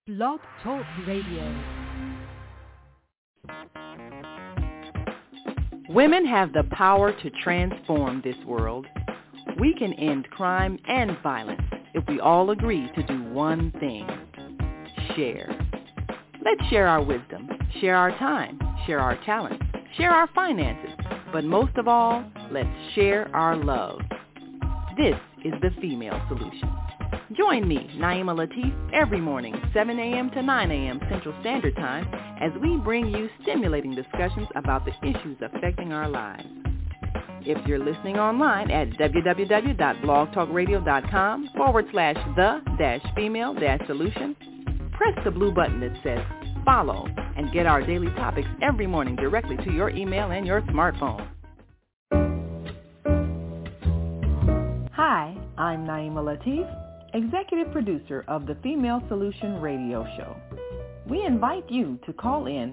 Blog Talk Radio. Women have the power to transform this world. We can end crime and violence if we all agree to do one thing: share. Let's share our wisdom, share our time, share our talents, share our finances, but most of all, let's share our love. This is the Female Solution. Join me, Naima Latif, every morning, 7 a.m. to 9 a.m. Central Standard Time, as we bring you stimulating discussions about the issues affecting our lives. If you're listening online at www.blogtalkradio.com/the-female-solution, press the blue button that says follow and get our daily topics every morning directly to your email and your smartphone. Hi, I'm Naima Latif, Executive Producer of the Female Solution Radio Show. We invite you to call in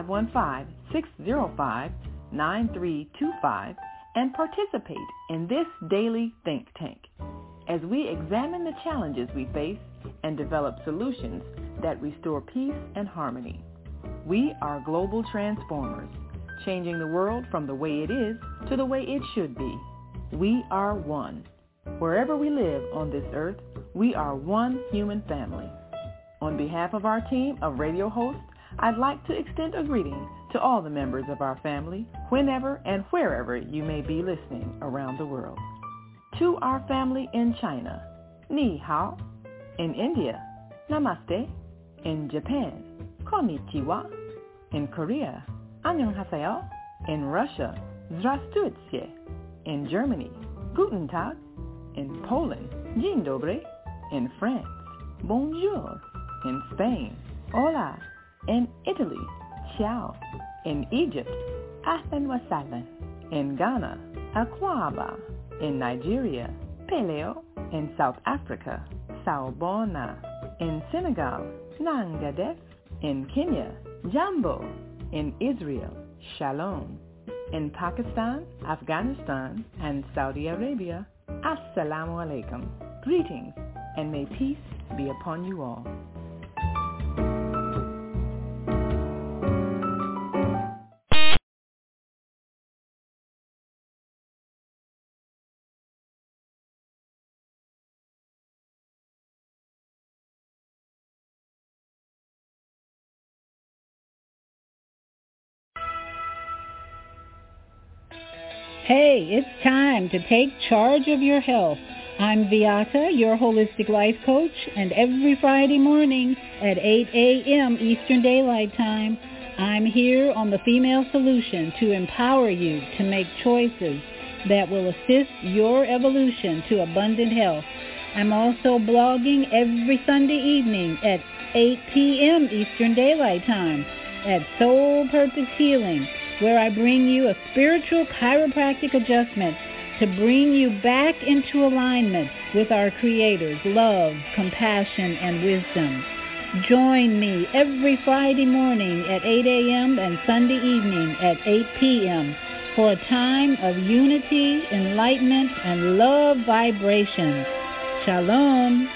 515-605-9325 and participate in this daily think tank as we examine the challenges we face and develop solutions that restore peace and harmony. We are global transformers, changing the world from the way it is to the way it should be. We are one. Wherever we live on this earth, we are one human family. On behalf of our team of radio hosts, I'd like to extend a greeting to all the members of our family, whenever and wherever you may be listening around the world. To our family in China, Ni Hao. In India, Namaste. In Japan, Konnichiwa. In Korea, Annyeonghaseyo. In Russia, Здравствуйте. In Germany, Guten Tag. In Poland, Dzień dobry. In France, Bonjour. In Spain, Hola. In Italy, Ciao. In Egypt, Ahlan wa sahlan. In Ghana, Akwaba. In Nigeria, Peleo. In South Africa, Sawubona. In Senegal, Nangadef. In Kenya, Jambo. In Israel, Shalom. In Pakistan, Afghanistan, and Saudi Arabia, Assalamu alaikum. Greetings, and may peace be upon you all. Hey, it's time to take charge of your health. I'm Viata, your holistic life coach, and every Friday morning at 8 a.m. Eastern Daylight Time, I'm here on the Female Solution to empower you to make choices that will assist your evolution to abundant health. I'm also blogging every Sunday evening at 8 p.m. Eastern Daylight Time at Soul Purpose Healing, where I bring you a spiritual chiropractic adjustment to bring you back into alignment with our Creator's love, compassion, and wisdom. Join me every Friday morning at 8 a.m. and Sunday evening at 8 p.m. for a time of unity, enlightenment, and love vibrations. Shalom.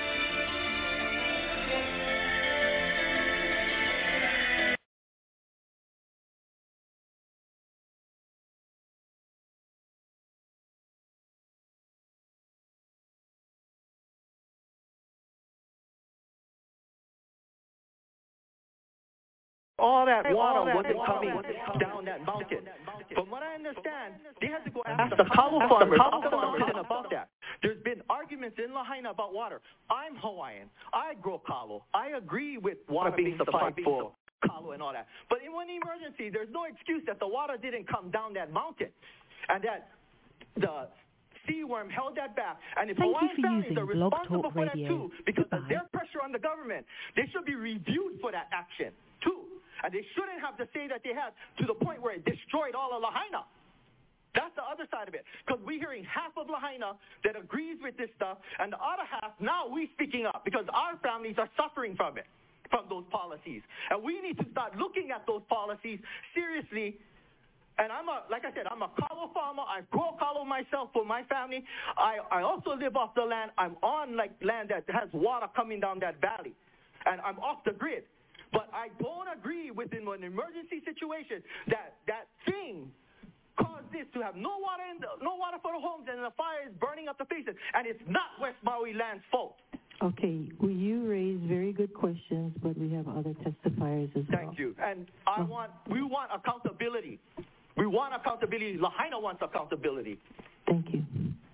All that water wasn't coming down that mountain. From what I understand, they had to go ask the kalo farmers up the mountain about that. There's been arguments in Lahaina about water. I'm Hawaiian. I grow kalo. I agree with water being supplied for kalo and all that. But in one emergency, there's no excuse that the water didn't come down that mountain and that the sea worm held that back. And if Hawaiian families are responsible for that too, because of their pressure on the government, they should be reviewed for that action too. And they shouldn't have to say that they had to the point where it destroyed all of Lahaina. That's the other side of it. Because we're hearing half of Lahaina that agrees with this stuff, and the other half, now we speaking up because our families are suffering from it, from those policies. And we need to start looking at those policies seriously. And like I said, I'm a kalo farmer. I grow kalo myself for my family. I also live off the land. I'm on land that has water coming down that valley. and I'm off the grid. But I don't agree within an emergency situation that thing caused this to have no water for the homes, and the fire is burning up the faces, and it's not West Maui land's fault. Okay, well, you raised very good questions, but we have other testifiers as well. Thank you. And we want accountability. We want accountability. Lahaina wants accountability. Thank you.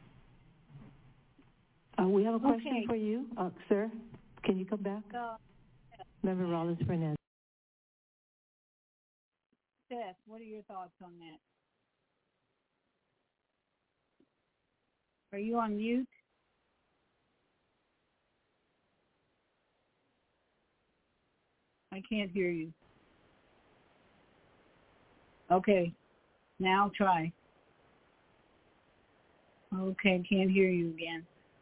We have a question for you, sir. Can you come back? Member Rollins Fernandez. Seth, what are your thoughts on that? Are you on mute? I can't hear you. Okay, now try. Okay, can't hear you again.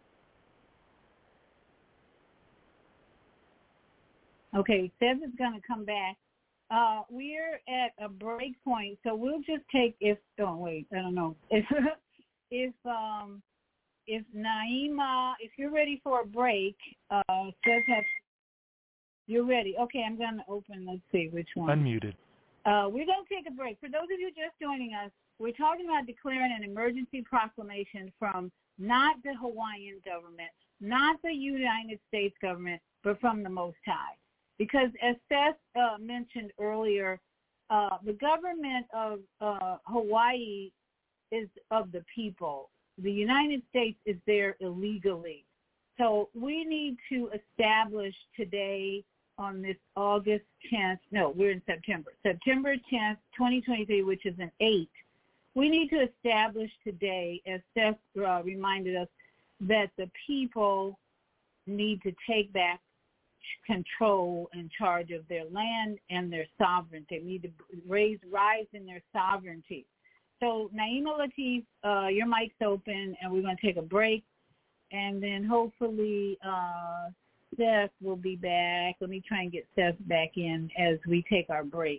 Okay, Seth is going to come back. We're at a break point, so we'll just take if Naima, if you're ready for a break, Seth you're ready. Okay, I'm going to open, let's see which one. Unmuted. We're going to take a break. For those of you just joining us, we're talking about declaring an emergency proclamation from not the Hawaiian government, not the United States government, but from the Most High. Because as Seth mentioned earlier, the government of Hawaii is of the people. The United States is there illegally. So we need to establish today on this August 10th, no, we're in September 10th, 2023, which is an 8. We need to establish today, as Seth reminded us, that the people need to take back control and charge of their land and their sovereignty. They need to rise in their sovereignty. So Naima Latif, your mic's open, and we're going to take a break, and then hopefully Seth will be back. Let me try and get Seth back in as we take our break.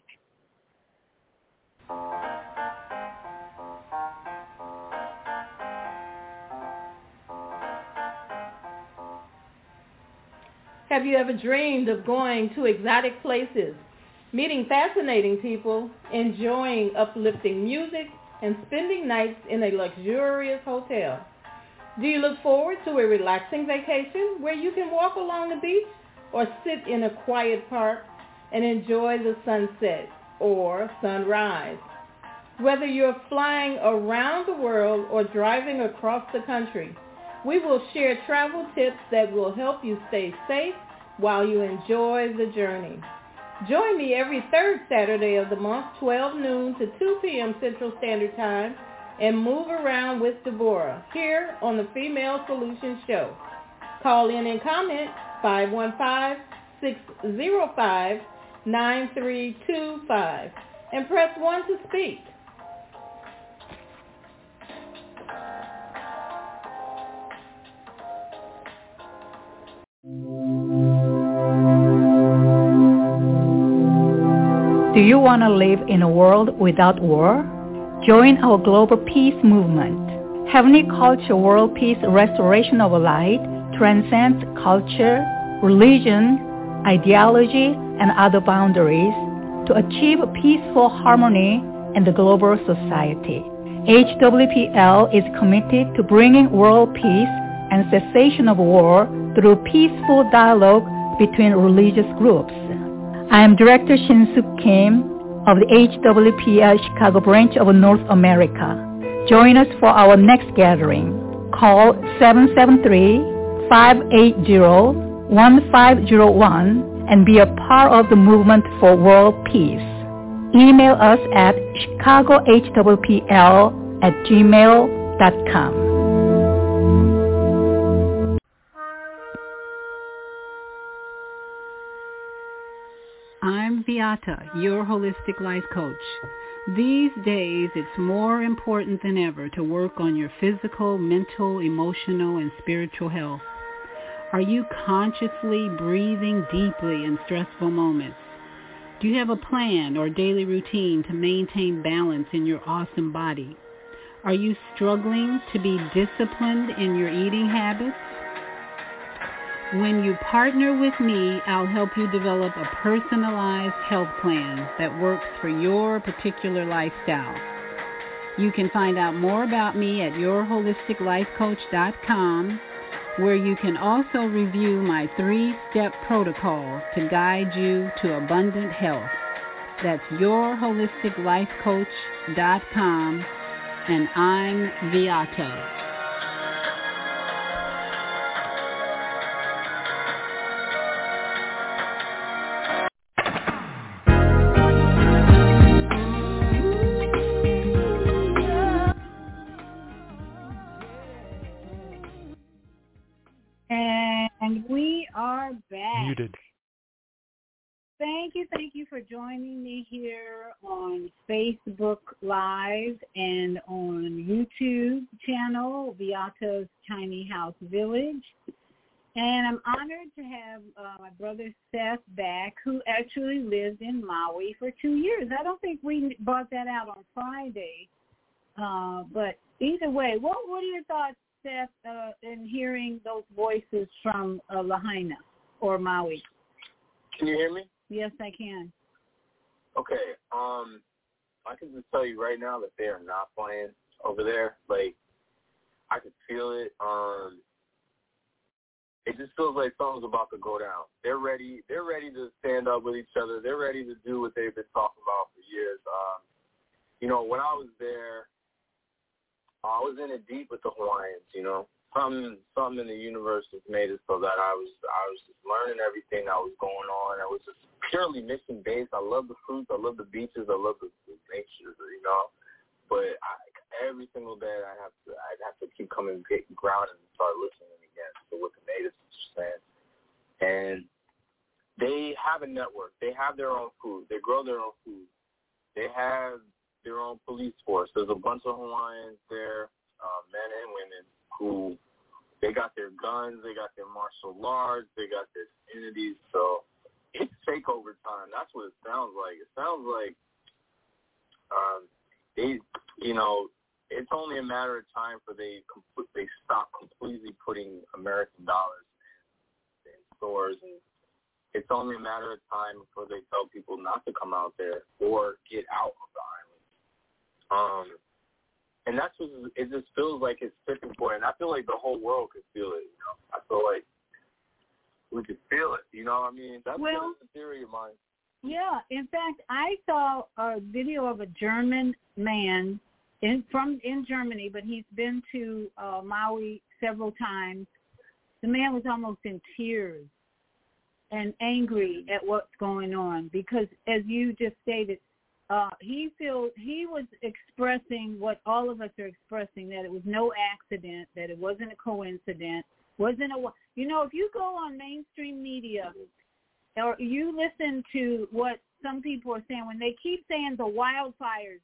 Have you ever dreamed of going to exotic places, meeting fascinating people, enjoying uplifting music, and spending nights in a luxurious hotel? Do you look forward to a relaxing vacation where you can walk along the beach or sit in a quiet park and enjoy the sunset or sunrise? Whether you're flying around the world or driving across the country, we will share travel tips that will help you stay safe while you enjoy the journey. Join me every third Saturday of the month, 12 noon to 2 p.m. Central Standard Time, and move around with Deborah here on the Female Solutions Show. Call in and comment 515-605-9325 and press 1 to speak. Do you want to live in a world without war? Join our global peace movement. Heavenly Culture World Peace Restoration of Light transcends culture, religion, ideology, and other boundaries to achieve peaceful harmony in the global society. HWPL is committed to bringing world peace and cessation of war through peaceful dialogue between religious groups. I am Director Shin-Suk Kim of the HWPL Chicago branch of North America. Join us for our next gathering. Call 773-580-1501 and be a part of the movement for world peace. Email us at chicagohwpl@gmail.com. I'm Beata, your holistic life coach. These days, it's more important than ever to work on your physical, mental, emotional, and spiritual health. Are you consciously breathing deeply in stressful moments? Do you have a plan or daily routine to maintain balance in your awesome body? Are you struggling to be disciplined in your eating habits? When you partner with me, I'll help you develop a personalized health plan that works for your particular lifestyle. You can find out more about me at yourholisticlifecoach.com, where you can also review my 3-step protocol to guide you to abundant health. That's yourholisticlifecoach.com, and I'm Viata. And we are back. Muted. Thank you for joining me here on Facebook Live and on YouTube channel, Viata's Tiny House Village. And I'm honored to have my brother Seth back, who actually lived in Maui for 2 years. I don't think we brought that out on Friday. But either way, what are your thoughts, Seth, in hearing those voices from Lahaina or Maui? Can you hear me? Yes, I can. Okay. I can just tell you right now that they are not playing over there. Like, I can feel it. It just feels like something's about to go down. They're ready. They're ready to stand up with each other. They're ready to do what they've been talking about for years. When I was there, I was in it deep with the Hawaiians. Something in the universe just made it so that I was just learning everything that was going on. I was just purely mission based. I love the fruits. I love the beaches. I love the nature. But every single day I'd have to keep coming grounded and start listening again to what the natives are saying. And they have a network. They have their own food. They grow their own food. They have their own police force. There's a bunch of Hawaiians there, men and women, who they got their guns, they got their martial arts, they got their communities. So it's takeover time. That's what it sounds like. It sounds like it's only a matter of time for they stop completely putting American dollars in stores, and it's only a matter of time before they tell people not to come out there or get out of the island. And that's what it just feels like it's tipping point. And I feel like the whole world could feel it. I feel like we could feel it. You know what I mean? That's a theory of mine. Yeah. In fact, I saw a video of a German man in Germany, but he's been to Maui several times. The man was almost in tears and angry at what's going on because, as you just stated, he was expressing what all of us are expressing, that it was no accident, that it wasn't a coincidence, if you go on mainstream media or you listen to what some people are saying, when they keep saying the wildfires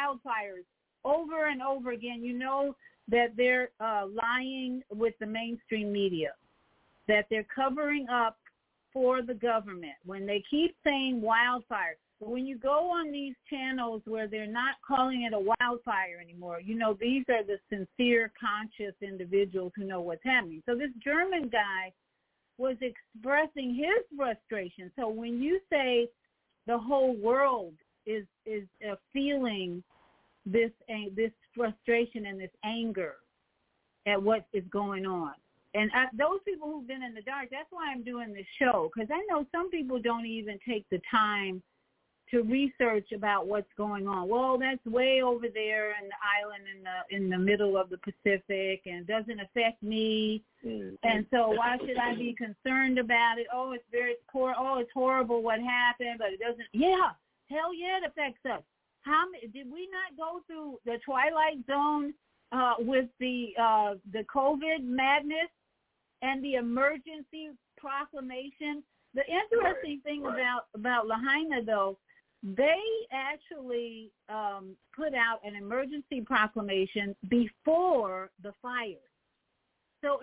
over and over again, that they're lying with the mainstream media, that they're covering up for the government when they keep saying wildfire. But when you go on these channels where they're not calling it a wildfire anymore, these are the sincere, conscious individuals who know what's happening. So this German guy was expressing his frustration. So when you say the whole world is feeling this frustration and this anger at what is going on, and those people who've been in the dark, that's why I'm doing this show, because I know some people don't even take the time to research about what's going on. Well, that's way over there in the island in the middle of the Pacific and doesn't affect me. Mm-hmm. And so why should I be concerned about it? Oh, it's very poor. Oh, it's horrible what happened, but it doesn't. Yeah, hell yeah, it affects us. Did we not go through the Twilight Zone with the COVID madness and the emergency proclamation? The interesting thing about Lahaina, though, they actually put out an emergency proclamation before the fire. So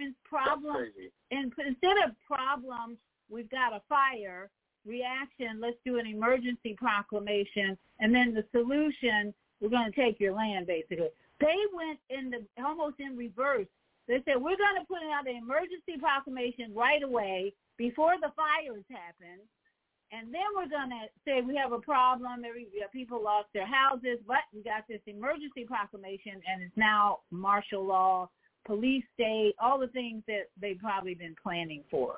instead of problems, we've got a fire, reaction, let's do an emergency proclamation, and then the solution, we're going to take your land, basically. They went almost in reverse. They said, we're going to put out an emergency proclamation right away before the fires happen. And then we're going to say we have a problem. People lost their houses, but we got this emergency proclamation, and it's now martial law, police state, all the things that they've probably been planning for.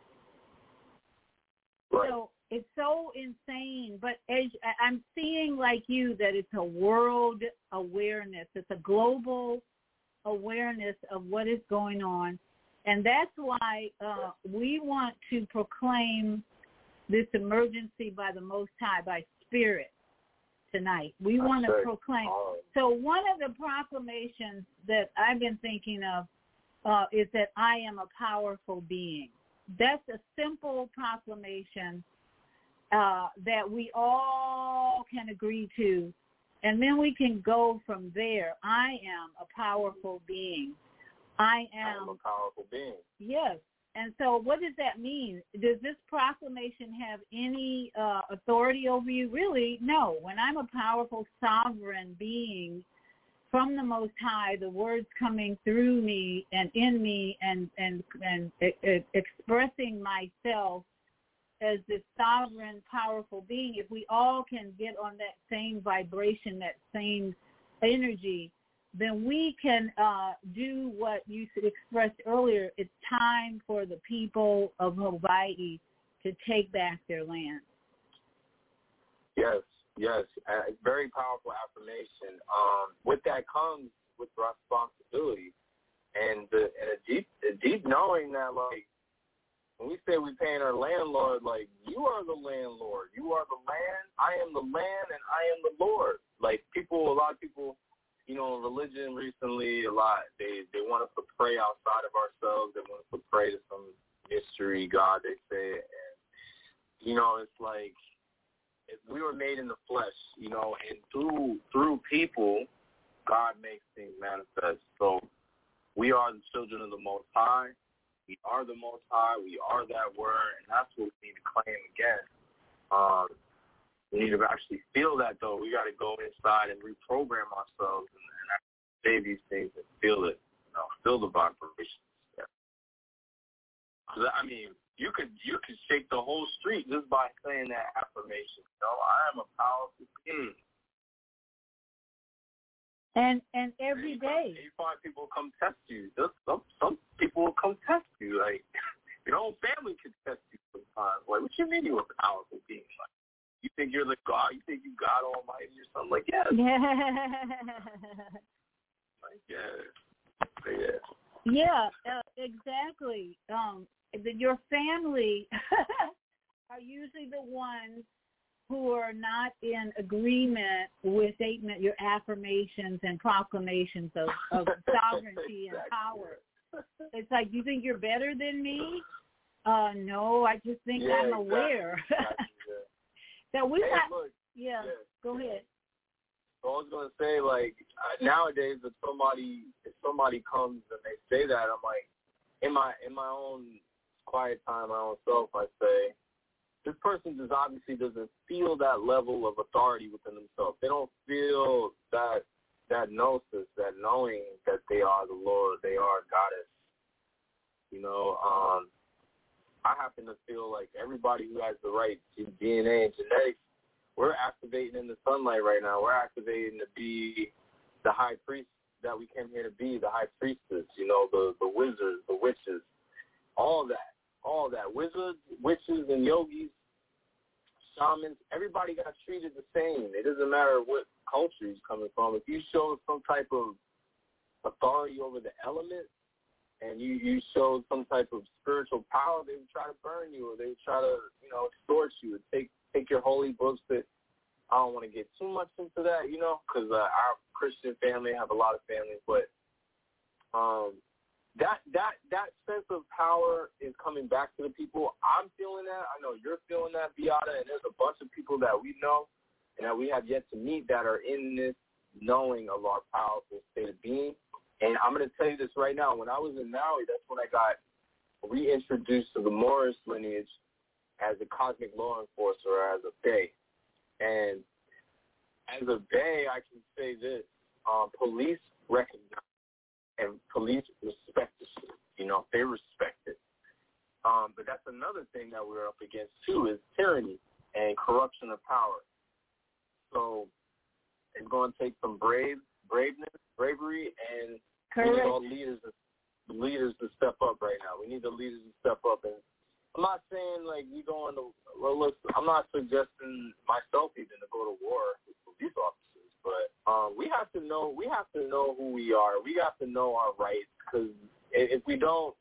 Right. So it's so insane. But as I'm seeing, like you, that it's a world awareness. It's a global awareness of what is going on. And that's why we want to proclaim this emergency by the Most High, by Spirit, tonight. We want to proclaim. So one of the proclamations that I've been thinking of is that I am a powerful being. That's a simple proclamation that we all can agree to, and then we can go from there. I am a powerful being. I am a powerful being. Yes. And so what does that mean? Does this proclamation have any authority over you? Really, no. When I'm a powerful sovereign being from the Most High, the words coming through me and in me and expressing myself as this sovereign, powerful being, if we all can get on that same vibration, that same energy, then we can do what you expressed earlier. It's time for the people of Hawaii to take back their land. Yes. Very powerful affirmation. With that comes with responsibility and a deep knowing that, like, when we say we paying our landlord, like, you are the landlord. You are the land. I am the land, and I am the Lord. Like, a lot of people, you know, in religion recently, a lot, they want us to pray outside of ourselves. They want us to pray to some mystery God, they say. And, you know, it's like we were made in the flesh, you know, and through people, God makes things manifest. So we are the children of the Most High. We are the Most High. We are that word, and that's what we need to claim again. We need to actually feel that, though. We got to go inside and reprogram ourselves and say these things and feel it, you know, feel the vibrations. Yeah. I mean, you could shake the whole street just by saying that affirmation. You know, I am a powerful being. And every day. You find people come test you. Some people will come test you. Like, your own family can test you sometimes. Like, what you mean you're a powerful being? Like, you think you're the God? You think you God Almighty or something? Like, yes. Like, yes. Yeah, exactly. Your family are usually the ones who are not in agreement with your affirmations and proclamations of sovereignty and power. It's like, you think you're better than me? No, I just think I'm aware. Exactly. That we hey, have. Look, go ahead. So I was gonna say, like, nowadays, if somebody comes and they say that, I'm like, in my own quiet time, my own self, I say, this person just obviously doesn't feel that level of authority within themselves. They don't feel that gnosis, that knowing that they are the Lord, they are Goddess. You know, I happen to feel like everybody who has the right DNA and genetics, we're activating in the sunlight right now. We're activating to be the high priest that we came here to be, the high priestess, you know, the wizards, the witches, all that. Wizards, witches, and yogis, shamans, everybody got treated the same. It doesn't matter what culture he's coming from. If you show some type of authority over the elements and you show some type of spiritual power, they would try to burn you, or they would try to, you know, extort you, take your holy books. That I don't want to get too much into that, you know, because our Christian family have a lot of families, but that sense of power is coming back to the people. I'm feeling that. I know you're feeling that, Beata, and there's a bunch of people that we know and that we have yet to meet that are in this knowing of our powerful state of being. And I'm going to tell you this right now. When I was in Maui, that's when I got reintroduced to the Morris lineage as a cosmic law enforcer, as a Fae. And as a Fae, I can say this. Police recognize and police respect the shit. You know, they respect it. But that's another thing that we're up against too is tyranny and corruption of power. So it's going to take some bravery, and we need all leaders to step up right now. We need the leaders to step up. And I'm not saying like we going to. Well, look, I'm not suggesting myself even to go to war with police officers, but we have to know who we are. We have to know our rights, because if we don't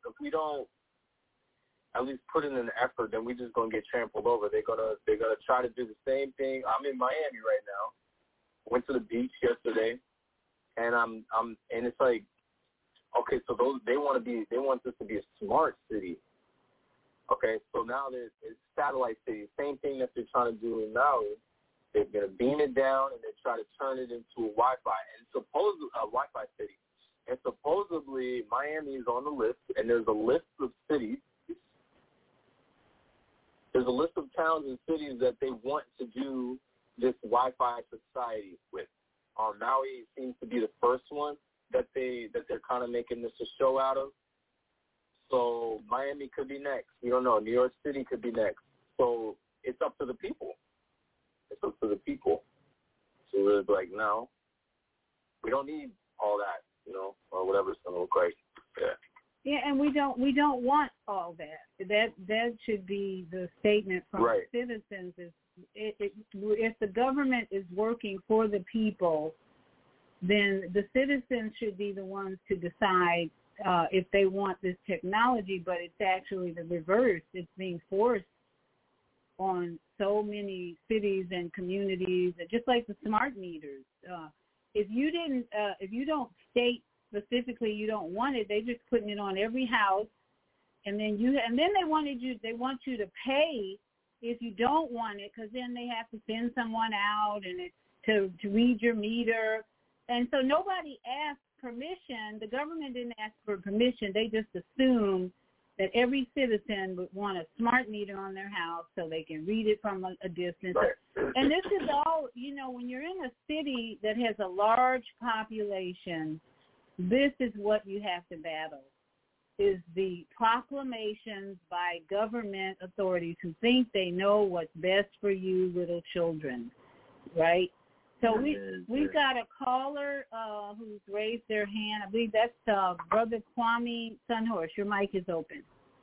at least put in an effort, then we're just gonna get trampled over. They're gonna try to do the same thing. I'm in Miami right now. Went to the beach yesterday, and and it's like, okay, so they want this to be a smart city. Okay, so now it's satellite city. Same thing that they're trying to do in Maui. They're gonna beam it down and they try to turn it into a Wi-Fi Wi-Fi city. And supposedly Miami is on the list, and there's a list of cities. There's a list of towns and cities that they want to do this Wi-Fi society with. Maui seems to be the first one that they're kind of making this a show out of. So Miami could be next. We don't know. New York City could be next. So it's up to the people. It's up to the people. So we're like, no, we don't need all that, you know, or whatever it's gonna look like. Yeah. Yeah, and we don't want all that. That should be the statement from right. Citizens. Is if the government is working for the people, then the citizens should be the ones to decide if they want this technology. But it's actually the reverse. It's being forced on so many cities and communities, just like the smart meters. If you don't state specifically you don't want it, they just putting it on every house, and then they want you to pay if you don't want it, because then they have to send someone out and to read your meter, and so nobody asked permission. The government didn't ask for permission. They just assumed that every citizen would want a smart meter on their house so they can read it from a distance. Right. And this is all, you know, when you're in a city that has a large population, this is what you have to battle, is the proclamations by government authorities who think they know what's best for you little children, right? So we've got a caller who's raised their hand. I believe that's Brother Kwame Sunhorse. Your mic is open.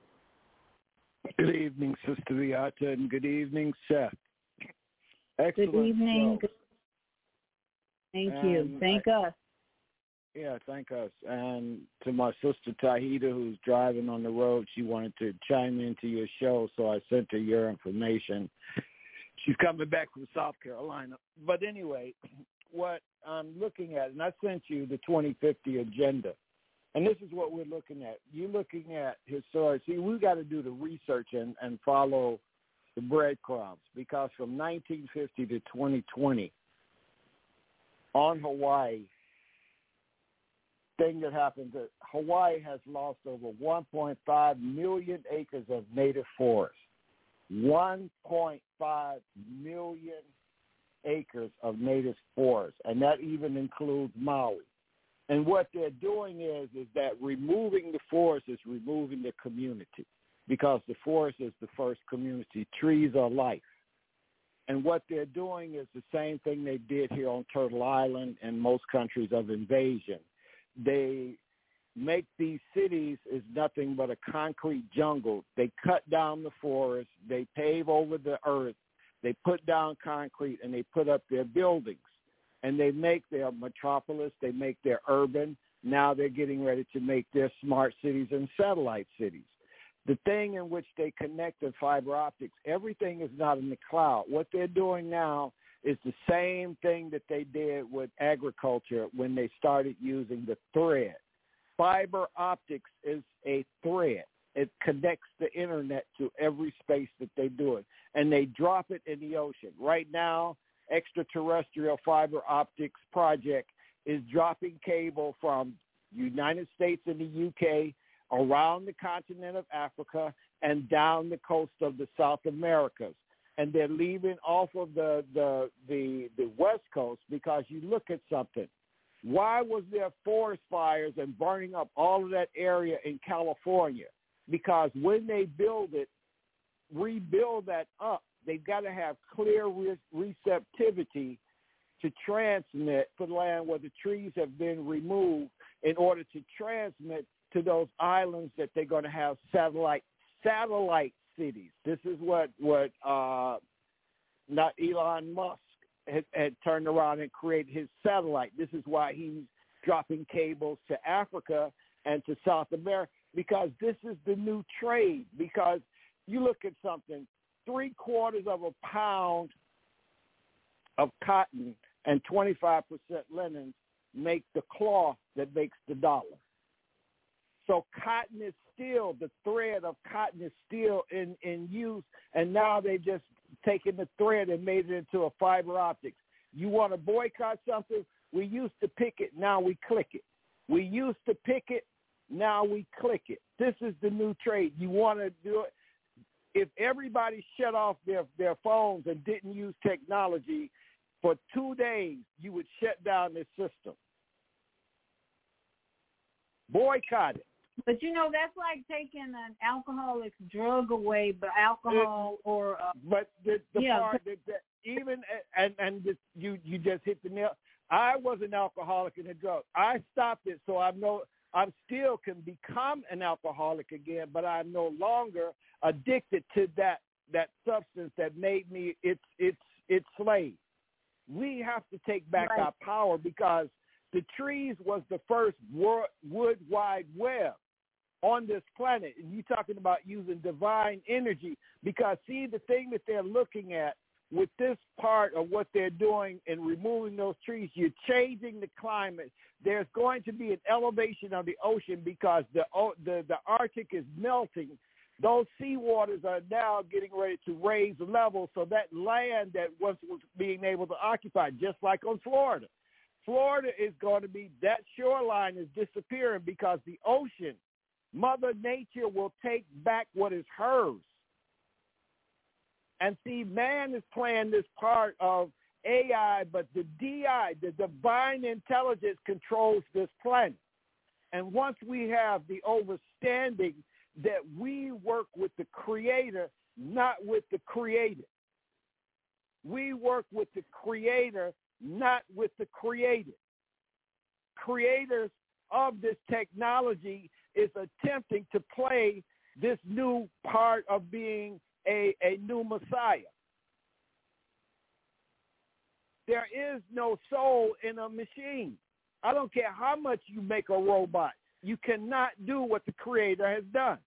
Good evening, Sister Viata, and good evening, Seth. Excellent. Good evening. Show. Thank you. Thank us. Yeah, thank us. And to my sister Tahita, who's driving on the road, she wanted to chime into your show, so I sent her your information. She's coming back from South Carolina. But anyway, what I'm looking at, and I sent you the 2050 agenda, and this is what we're looking at. You're looking at historic. See, we've got to do the research and follow the breadcrumbs, because from 1950 to 2020, on Hawaii, thing that happened, that Hawaii has lost over 1.5 million acres of native forest. 1.5 million acres of native forest, and that even includes Maui. And what they're doing is that removing the forest is removing the community, because the forest is the first community. Trees are life. And what they're doing is the same thing they did here on Turtle Island and most countries of invasion. They make these cities is nothing but a concrete jungle. They cut down the forest, they pave over the earth, they put down concrete, and they put up their buildings. And they make their metropolis, they make their urban. Now they're getting ready to make their smart cities and satellite cities. The thing in which they connect the fiber optics, everything is not in the cloud. What they're doing now is the same thing that they did with agriculture when they started using the thread. Fiber optics is a thread. It connects the internet to every space that they do it, and they drop it in the ocean. Right now, Extraterrestrial Fiber Optics Project is dropping cable from United States and the UK around the continent of Africa and down the coast of the South Americas. And they're leaving off of the West Coast, because you look at something. Why was there forest fires and burning up all of that area in California? Because when they rebuild that up, they've got to have clear receptivity to transmit for the land where the trees have been removed in order to transmit to those islands that they're going to have satellite cities. This is what not Elon Musk had turned around and created his satellite. This is why he's dropping cables to Africa and to South America, because this is the new trade. Because you look at something, 3/4 of a pound of cotton and 25% linen make the cloth that makes the dollar. So cotton is still, the thread of cotton is still in use, and now they just taken the thread and made it into a fiber optics. You want to boycott something? We used to pick it, now we click it. We used to pick it, now we click it. This is the new trade. You want to do it? If everybody shut off their phones and didn't use technology for 2 days, you would shut down this system. Boycott it. But, that's like taking an alcoholic's drug away, but alcohol or... But the part that even, you just hit the nail. I was an alcoholic and a drug. I stopped it, so I still can become an alcoholic again, but I'm no longer addicted to that substance that made me its slave. We have to take back our power, because the trees was the first wood wide web on this planet. And you're talking about using divine energy, because see, the thing that they're looking at with this part of what they're doing in removing those trees, you're changing the climate. There's going to be an elevation of the ocean because the Arctic is melting. Those seawaters are now getting ready to raise the level, so that land that once was being able to occupy, just like on Florida. Florida is going to be, that shoreline is disappearing because the ocean, Mother Nature will take back what is hers. And see, man is playing this part of AI, but the DI, the divine intelligence, controls this planet. And once we have the understanding that we work with the Creator, not with the created. We work with the Creator, not with the created. Creators of this technology is attempting to play this new part of being a new Messiah. There is no soul in a machine. I don't care how much you make a robot. You cannot do what the Creator has done.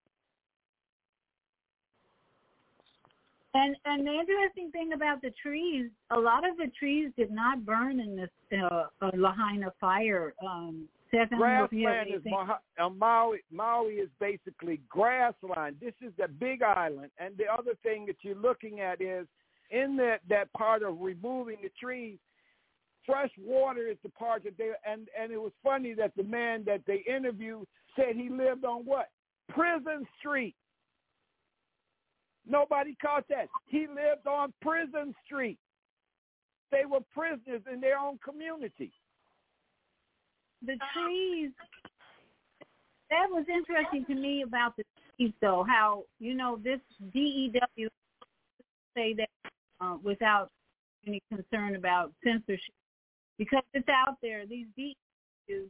And the interesting thing about the trees, a lot of the trees did not burn in this Lahaina fire. Grassland is Maui is basically grassland. This is the big island. And the other thing that you're looking at is in that part of removing the trees, fresh water is the part that and it was funny that the man that they interviewed said he lived on what? Prison Street. Nobody caught that. He lived on Prison Street. They were prisoners in their own community. The trees, that was interesting to me about the trees, though, how, this DEW say that without any concern about censorship, because it's out there. These DEWs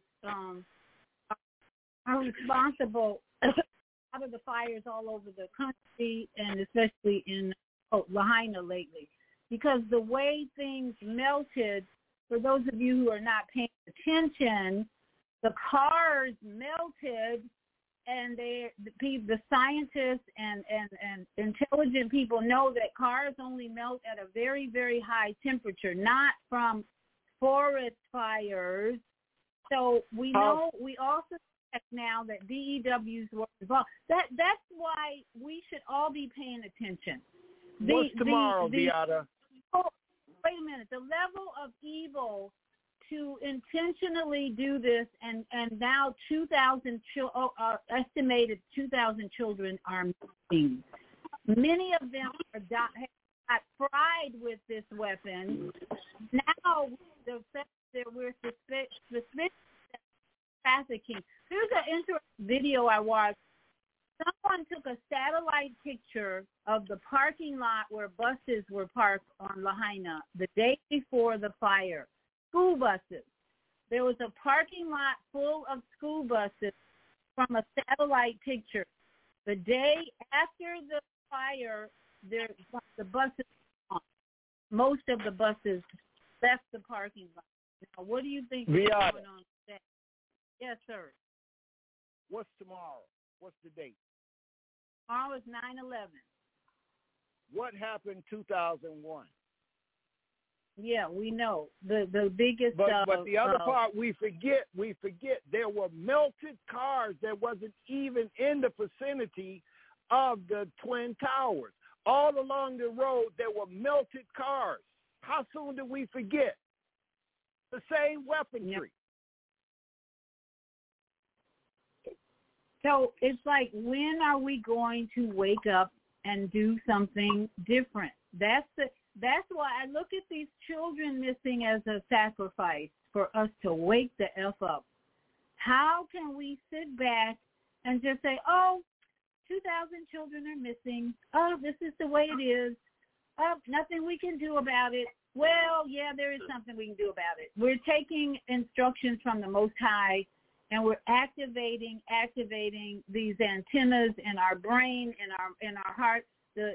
are responsible out of the fires all over the country, and especially in Lahaina lately, because the way things melted, for those of you who are not paying attention, the cars melted, and the scientists and intelligent people know that cars only melt at a very, very high temperature, not from forest fires. So we know, we also check now that DEWs were involved. That's why we should all be paying attention. What's tomorrow, Beata? Wait a minute. The level of evil to intentionally do this, and now 2,000 estimated 2,000 children are missing. Many of them are fried with this weapon. Now the fact that we're trafficking. There's an interesting video I watched. Someone took a satellite picture of the parking lot where buses were parked on Lahaina the day before the fire. School buses. There was a parking lot full of school buses from a satellite picture. The day after the fire, the buses, most of the buses left the parking lot. Now, what do you think is going on today? Yes, sir. What's tomorrow? What's the date? Tomorrow is 9/11. What happened in 2001? Yeah, we know the biggest. But the other part we forget. There were melted cars that wasn't even in the vicinity of the Twin Towers. All along the road, there were melted cars. How soon did we forget? The same weaponry. Yep. So it's like, when are we going to wake up and do something different? That's why I look at these children missing as a sacrifice for us to wake the F up. How can we sit back and just say, oh, 2,000 children are missing. Oh, this is the way it is. Oh, nothing we can do about it. Well, yeah, there is something we can do about it. We're taking instructions from the Most High, and we're activating these antennas in our brain, in our heart.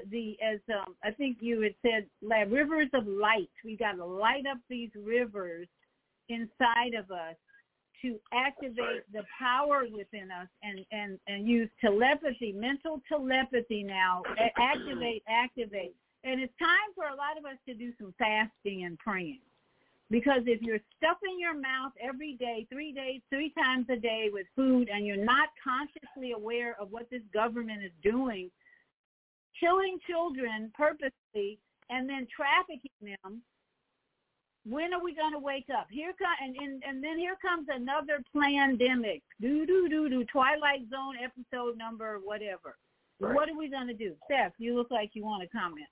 I think you had said, rivers of light. We got to light up these rivers inside of us to activate the power within us and use telepathy, mental telepathy now. Activate. And it's time for a lot of us to do some fasting and praying. Because if you're stuffing your mouth every day, 3 times a day with food, and you're not consciously aware of what this government is doing, killing children purposely and then trafficking them, when are we going to wake up? And then here comes another pandemic. Twilight Zone episode number whatever. Right. What are we going to do? Steph, you look like you want to comment.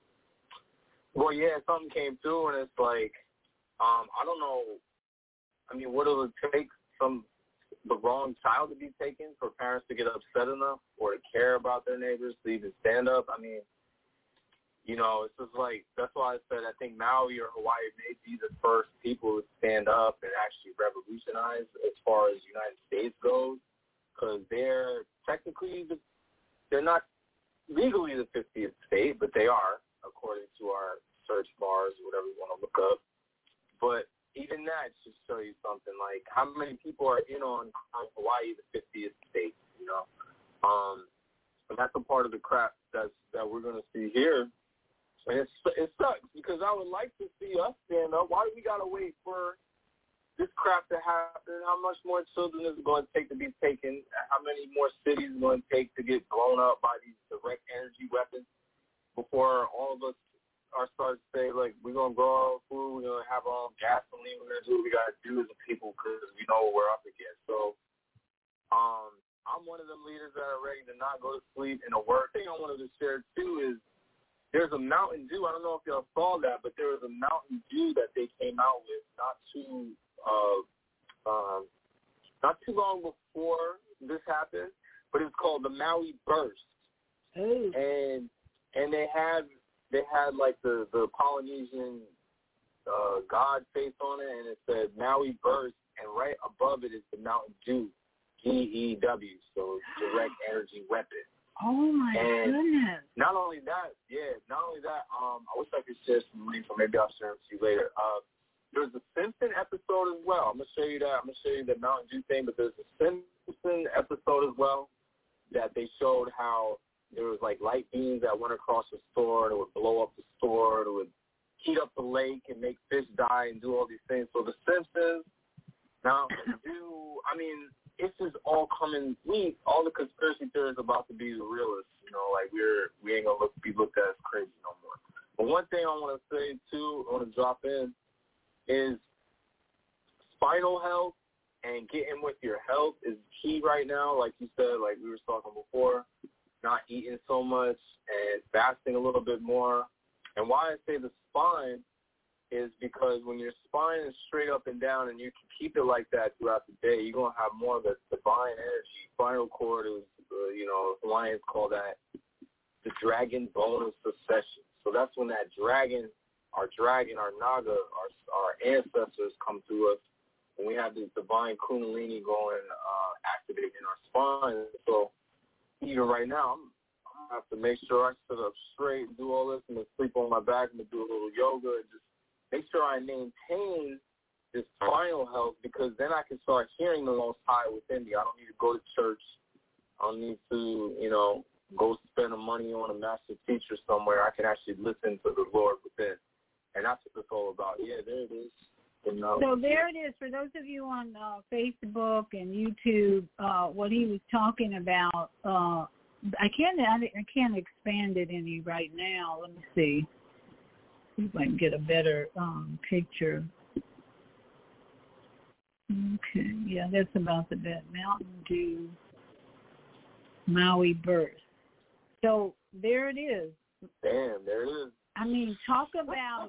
Well, yeah, something came through, and it's like, I don't know. I mean, what will it take the wrong child to be taken for parents to get upset enough or to care about their neighbors to even stand up? I mean, you know, it's just like, that's why I said I think Maui or Hawaii may be the first people to stand up and actually revolutionize as far as the United States goes, because they're technically, they're not legally the 50th state, but they are, according to our search bars, whatever you want to look up. But even that should show you something, like how many people are in on Hawaii, the 50th state, you know. And that's a part of the crap that we're going to see here. And it sucks, because I would like to see us stand up. Why do we got to wait for this crap to happen? How much more children is it going to take to be taken? How many more cities is it going to take to get blown up by these direct energy weapons before all of us are starting to say, like, we're going to grow our own food, we're going to have our own gasoline, we're going to do what we got to do as a people because we know what we're up against. So I'm one of them leaders that are ready to not go to sleep. And the worst thing I wanted to share, too, is there's a Mountain Dew. I don't know if y'all saw that, but there was a Mountain Dew that they came out with not too long before this happened, but it's called the Maui Burst. Ooh. And they had like the Polynesian god face on it, and it said Maui Burst, and right above it is the Mountain Dew, DEW, so direct energy weapon. Oh my goodness! Not only that, I wish I could share some links, or maybe I'll share them to you later. There's a Simpson episode as well. I'm gonna show you that. I'm gonna show you the Mountain Dew thing, but there's a Simpson episode as well that they showed how there was like light beams that went across the store that would blow up the store, that would heat up the lake and make fish die and do all these things. So the Simpsons, Mountain Dew, I mean, it's just all coming. All the conspiracy theories about to be the realists. You know, like we ain't gonna be looked at as crazy no more. But one thing I want to say too, I want to drop in, is spinal health and getting with your health is key right now. Like you said, like we were talking before, not eating so much and fasting a little bit more. And why I say the spine is because when your spine is straight up and down and you can keep it like that throughout the day, you're going to have more of the divine energy. Spinal cord is, Hawaiians call that the dragon bone of succession. So that's when that dragon, our Naga, our ancestors come to us, and we have this divine kundalini going, activated in our spine. So even right now, I have to make sure I sit up straight and do all this. I'm going to sleep on my back. I'm going to do a little yoga and just make sure I maintain this spinal health, because then I can start hearing the Most High within me. I don't need to go to church. I don't need to, go spend the money on a master teacher somewhere. I can actually listen to the Lord within. And that's what it's all about. Yeah, there it is. So there it is. For those of you on Facebook and YouTube, what he was talking about, I can't expand it any right now. Let me see if I can get a better picture. Okay, yeah, that's about the best. Mountain Dew Maui birth. So there it is. Damn, there it is. I mean, talk about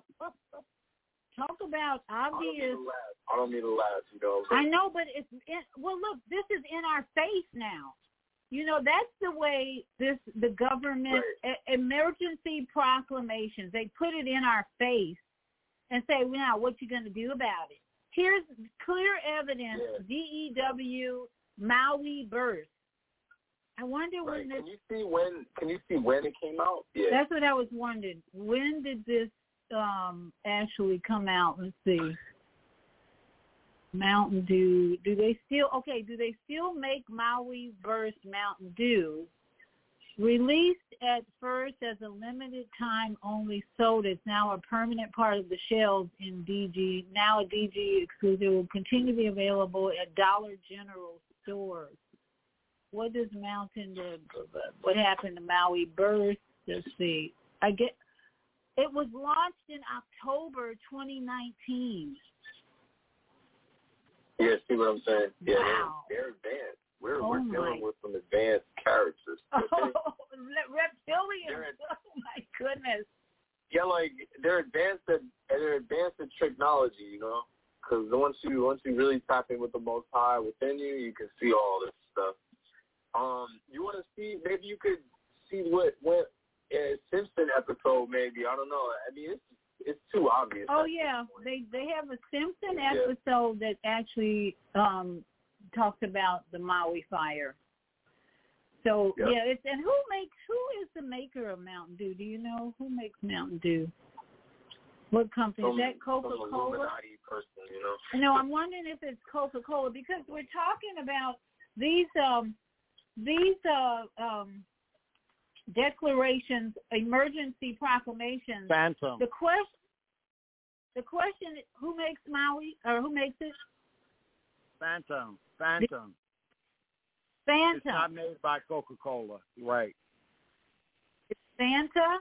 obvious. I don't need to laugh, I know, but well, look, this is in our face now. That's the way the government, emergency proclamations, they put it in our face and say, well, now what you going to do about it? Here's clear evidence, DEW Maui birth. I wonder when this... Can you see when it came out? Yeah. That's what I was wondering. When did this actually come out? Let's see. Mountain Dew. Do they still make Maui Burst Mountain Dew? Released at first as a limited time only soda, it's now a permanent part of the shelves in DG. Now a DG exclusive, will continue to be available at Dollar General stores. What does what happened to Maui Burst? Let's see. It was launched in October 2019. Yeah, see what I'm saying? Yeah, wow. They're advanced. We're dealing with some advanced characters. Reptilians. Oh my goodness. Yeah, like they're advanced at technology, because once you really tap in with the Most High within you, you can see all this stuff. You want to see? Maybe you could see what Simpson episode. Maybe, I don't know. I mean, it's too obvious. Oh yeah, they have a Simpson episode that actually talks about the Maui fire. So and who is the maker of Mountain Dew? Do you know who makes Mountain Dew? What company? Is that Coca-Cola? Some Illuminati person, No, I'm wondering if it's Coca-Cola, because we're talking about these declarations, emergency proclamations. Phantom. The question: who makes Maui, or who makes it? Phantom. Fanta. It's not made by Coca-Cola, right? It's Fanta.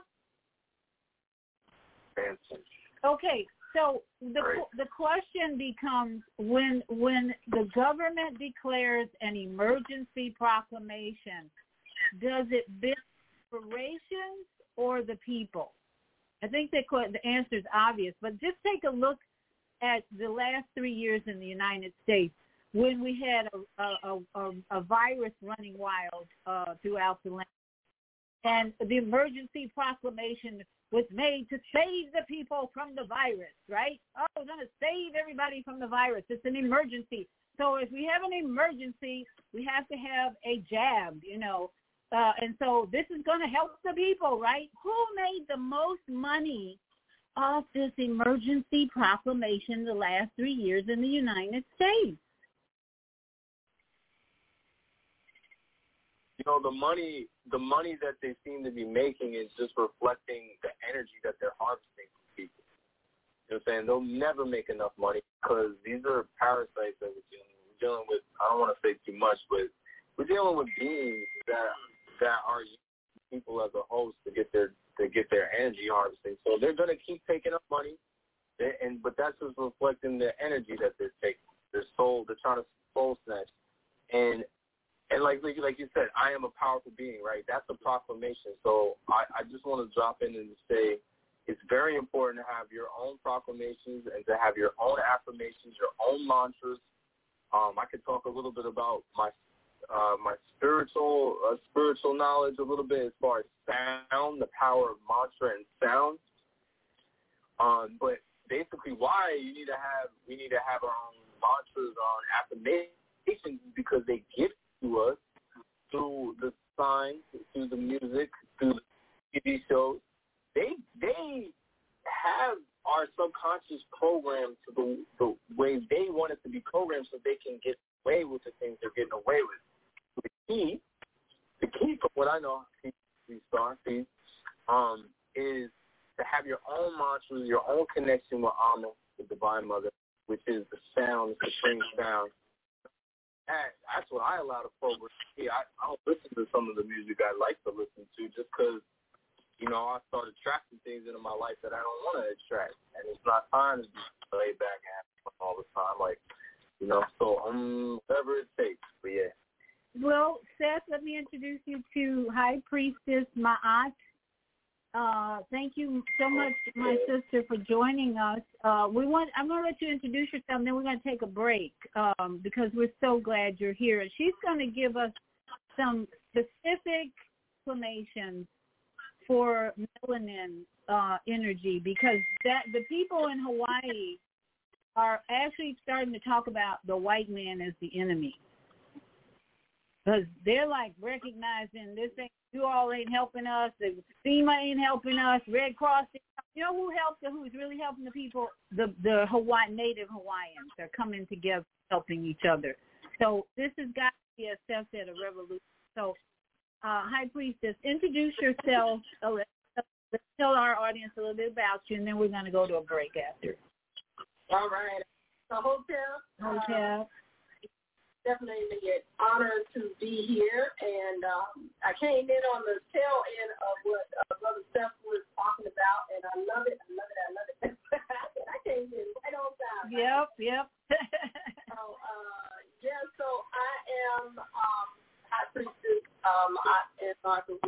Okay, so the question becomes, when the government declares an emergency proclamation, does it benefit corporations or the people? I think the answer is obvious, but just take a look at the last 3 years in the United States, when we had a virus running wild throughout the land. And the emergency proclamation was made to save the people from the virus, right? Oh, we're going to save everybody from the virus. It's an emergency. So if we have an emergency, we have to have a jab, and so this is going to help the people, right? Who made the most money off this emergency proclamation the last 3 years in the United States? The money that they seem to be making is just reflecting the energy that they're harvesting from people. You know what I'm saying? They'll never make enough money, because these are parasites that we're dealing with. I don't want to say too much, but we're dealing with beings that are using people as a host to get their energy harvesting. So they're going to keep taking up money, but that's just reflecting the energy that they're taking. Their soul, they're trying to soul snatch. And like you said, I am a powerful being, right? That's a proclamation. So I just want to drop in and say, it's very important to have your own proclamations and to have your own affirmations, your own mantras. I could talk a little bit about my spiritual knowledge a little bit as far as sound, the power of mantra and sound. But basically, why we need to have our own mantras on affirmations is because they give to us through the signs, through the music, through the TV shows. They have our subconscious programmed to the way they want it to be programmed, so they can get away with the things they're getting away with. The key from what I know, is to have your own mantras, your own connection with Amma, the Divine Mother, which is the sound, the supreme sound. That's what I allow the program to be. I don't listen to some of the music I like to listen to just because, I start attracting things into my life that I don't want to attract. And it's not time to be laid back and have fun all the time. So whatever it takes. But yeah. Well, Seth, let me introduce you to High Priestess Ma'at. Thank you so much, my sister, for joining us. I'm going to let you introduce yourself, and then we're going to take a break because we're so glad you're here. And she's going to give us some specific explanations for melanin energy, because the people in Hawaii are actually starting to talk about the white man as the enemy. Because they're like recognizing this ain't, you all ain't helping us, the FEMA ain't helping us, Red Cross. You know who's really helping the people? The Native Hawaiians are coming together, helping each other. So this has got to be assessed at a revolution. So, High Priestess, introduce yourself. Let's tell our audience a little bit about you, and then we're going to go to a break after. All right. So, Hotel. Definitely an honor to be here, and I came in on the tail end of what Brother Seth was talking about, and I love it. I came in right on time. Yep. So I am High Priestess in Martha.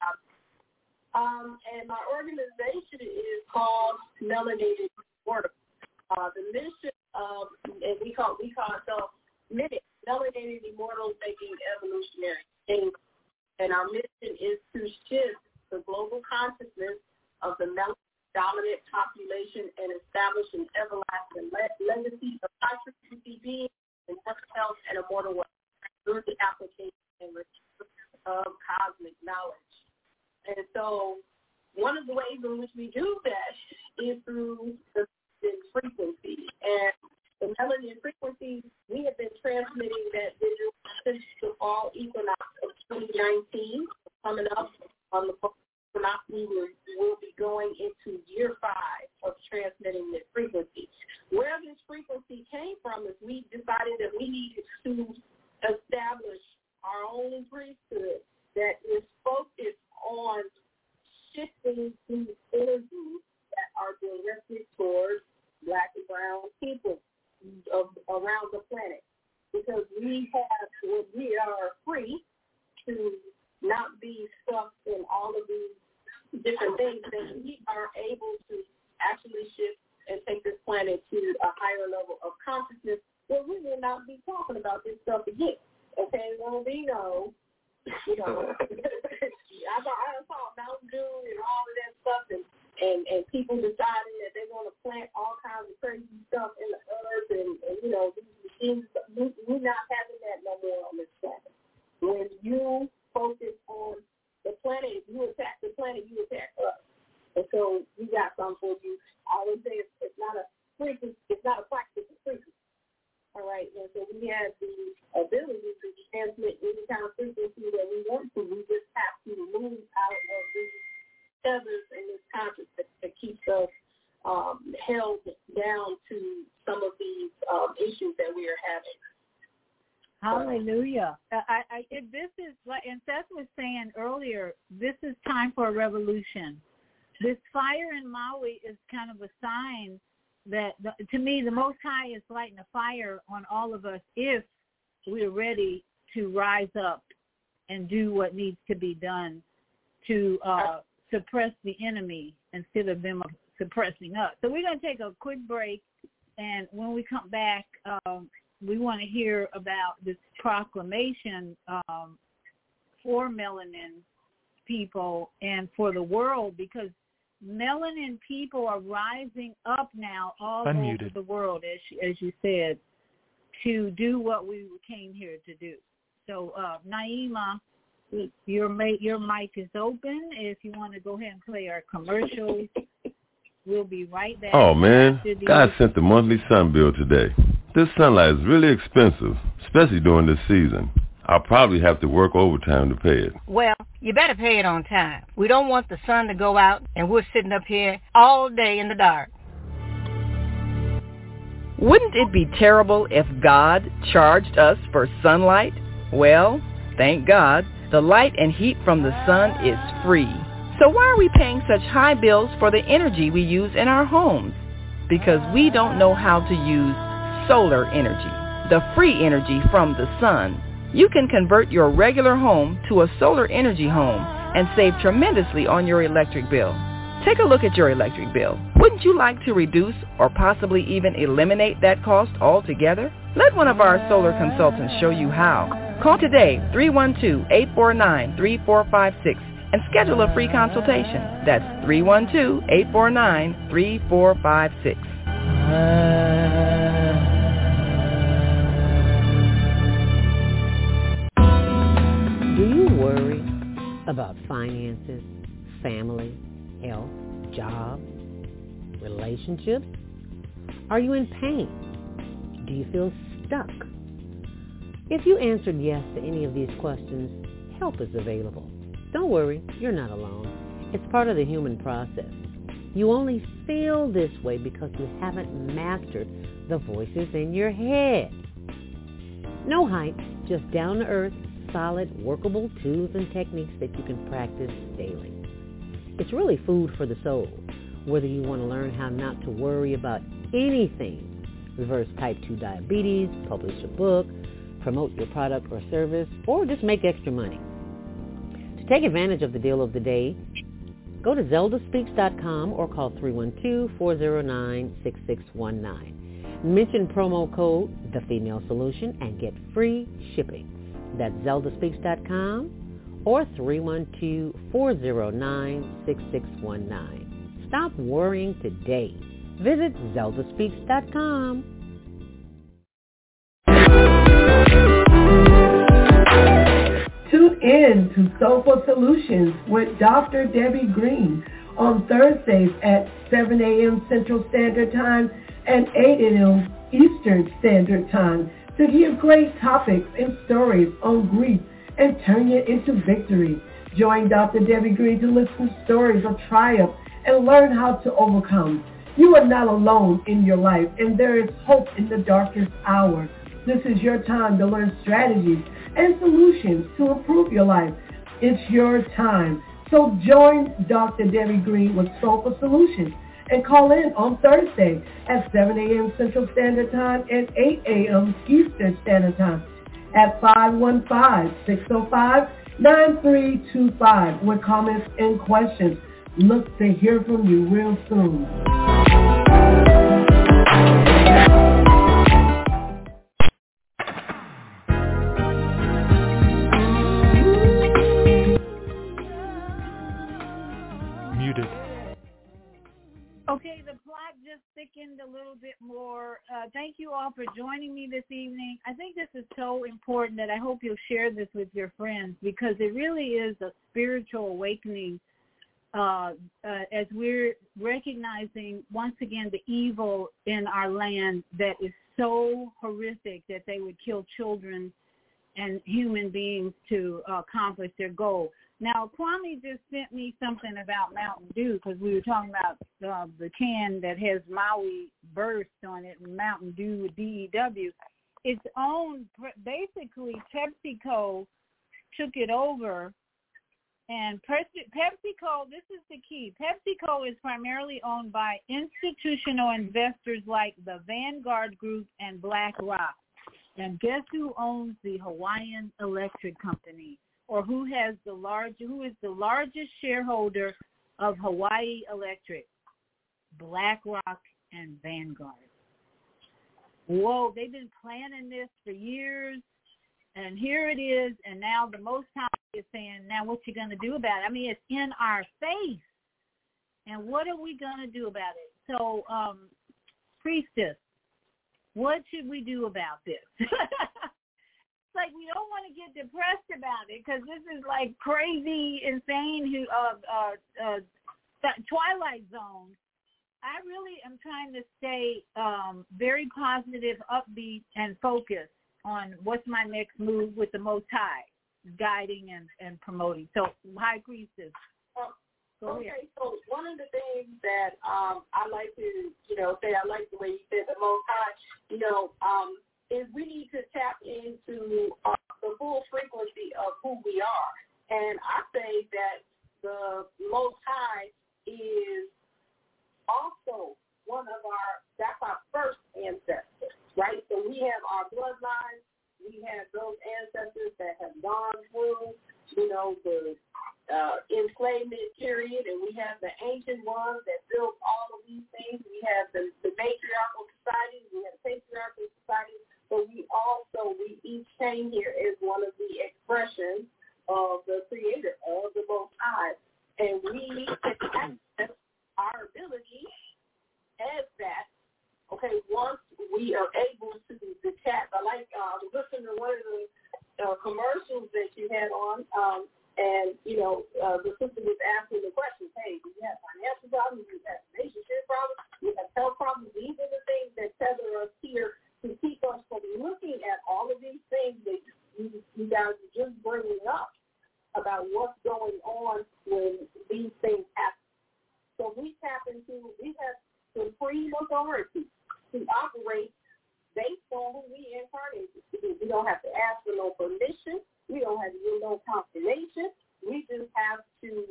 And my organization is called Melanated Immortals. The mission of, and we call ourselves MINIT, Melanated Immortals Making Evolutionary Change. And our mission is to shift the global consciousness of the melanin-dominant population and establish an everlasting legacy of high frequency beings and health and immortal wealth through the application and research of cosmic knowledge. And so one of the ways in which we do that is through the frequency. And the melanin frequency, we have been transmitting that visual since the fall equinox of 2019. Coming up on the fall equinox, we will be going into year 5 of transmitting this frequency. Where this frequency came from is we decided that we needed to establish our own priesthood that is focused on shifting these energies that are directed towards Black and brown people around the planet, because we are free to not be stuck in all of these different things, that we are able to actually shift and take this planet to a higher level of consciousness where we will not be talking about this stuff again. Okay, well, we know, I saw Mountain Dew and all of that stuff, and people deciding that they're going to plant all kinds of crazy stuff in the earth, and these machines. We're not having that no more on this planet. When you focus on the planet, if you attack the planet, you attack us. And so we got something for you. I would say it's not a frequency, it's not a practice of frequency. All right, and so we have the ability to transmit any kind of frequency that we want to. We just have to move out of these feathers and this consciousness that keeps us held down to some of these issues that we are having. Hallelujah. This is, and Seth was saying earlier, this is time for a revolution. This fire in Maui is kind of a sign that, to me, the Most High is lighting a fire on all of us if we're ready to rise up and do what needs to be done to suppress the enemy instead of them suppressing us. So we're going to take a quick break, and when we come back, we want to hear about this proclamation for melanin people and for the world, because melanin people are rising up now all over the world, as you said, to do what we came here to do. So, Naima, your mic is open. If you want to go ahead and play our commercials, we'll be right back. Oh, man, God sent the monthly sun bill today. This sunlight is really expensive, especially during this season. I'll probably have to work overtime to pay it. Well, you better pay it on time. We don't want the sun to go out and we're sitting up here all day in the dark. Wouldn't it be terrible if God charged us for sunlight? Well, thank God, the light and heat from the sun is free. So why are we paying such high bills for the energy we use in our homes? Because we don't know how to use solar energy, the free energy from the sun. You can convert your regular home to a solar energy home and save tremendously on your electric bill. Take a look at your electric bill. Wouldn't you like to reduce or possibly even eliminate that cost altogether? Let one of our solar consultants show you how. Call today, 312-849-3456, and schedule a free consultation. That's 312-849-3456. Do you worry about finances, family, health, job, relationships? Are you in pain? Do you feel stuck? If you answered yes to any of these questions, help is available. Don't worry, you're not alone. It's part of the human process. You only feel this way because you haven't mastered the voices in your head. No hype, just down-to-earth, solid, workable tools and techniques that you can practice daily. It's really food for the soul, whether you want to learn how not to worry about anything, reverse type 2 diabetes, publish a book, promote your product or service, or just make extra money. To take advantage of the deal of the day, go to zeldaspeaks.com or call 312-409-6619. Mention promo code The Female Solution and get free shipping. That's zeldaspeaks.com or 312-409-6619. Stop worrying today. Visit zeldaspeaks.com. Tune in to Soulful Solutions with Dr. Debbie Green on Thursdays at 7 a.m. Central Standard Time and 8 a.m. Eastern Standard Time to hear great topics and stories on grief and turn it into victory. Join Dr. Debbie Green to listen to stories of triumph and learn how to overcome. You are not alone in your life, and there is hope in the darkest hour. This is your time to learn strategies and solutions to improve your life. It's your time. So join Dr. Debbie Green with Soulful Solutions and call in on Thursday at 7 a.m. Central Standard Time and 8 a.m. Eastern Standard Time at 515-605-9325 with comments and questions. Look to hear from you real soon. Muted. Okay, the plot just thickened a little bit more. Thank you all for joining me this evening. I think this is so important that I hope you'll share this with your friends, because it really is a spiritual awakening as we're recognizing once again the evil in our land that is so horrific that they would kill children and human beings to accomplish their goal. Now, Kwame just sent me something about Mountain Dew, because we were talking about the can that has Maui Burst on it, and Mountain Dew with DEW. It's owned, basically, PepsiCo took it over, and PepsiCo, this is the key, PepsiCo is primarily owned by institutional investors like the Vanguard Group and BlackRock. And guess who owns the Hawaiian Electric Company? Or who is the largest shareholder of Hawaii Electric, BlackRock, and Vanguard. Whoa, they've been planning this for years, and here it is, and now the Most High is saying, now what you going to do about it? I mean, it's in our face, and what are we going to do about it? So, Priestess, what should we do about this? It's like we don't want to get depressed about it because this is like crazy, insane, Twilight Zone. I really am trying to stay very positive, upbeat, and focused on what's my next move with the Most High, guiding and promoting. So, High Priestess. Okay, so one of the things that I like to, say, I like the way you said the Most High, is we need to tap into the full frequency of who we are. And I say that the Most High is also that's our first ancestors, right? So we have our bloodlines, we have those ancestors that have gone through, the enslavement period, and we have the ancient ones that built all of these things. We have the matriarchal society, we have patriarchal society, but we each came here as one of the expressions of the Creator, of the Most High, and we can access our ability as that. Okay, once we are able to detach, I was listening to one of the commercials that you had on, and the sister was asking the question, hey, do you have financial problems, do you have relationship problems, do you have health problems? These are the things that tether us here to keep us from looking at all of these things that you guys are just bringing up about what's going on when these things happen. So we have supreme authority to operate based on who we incarnated. We don't have to ask for no permission. We don't have to do no confirmation. We just have to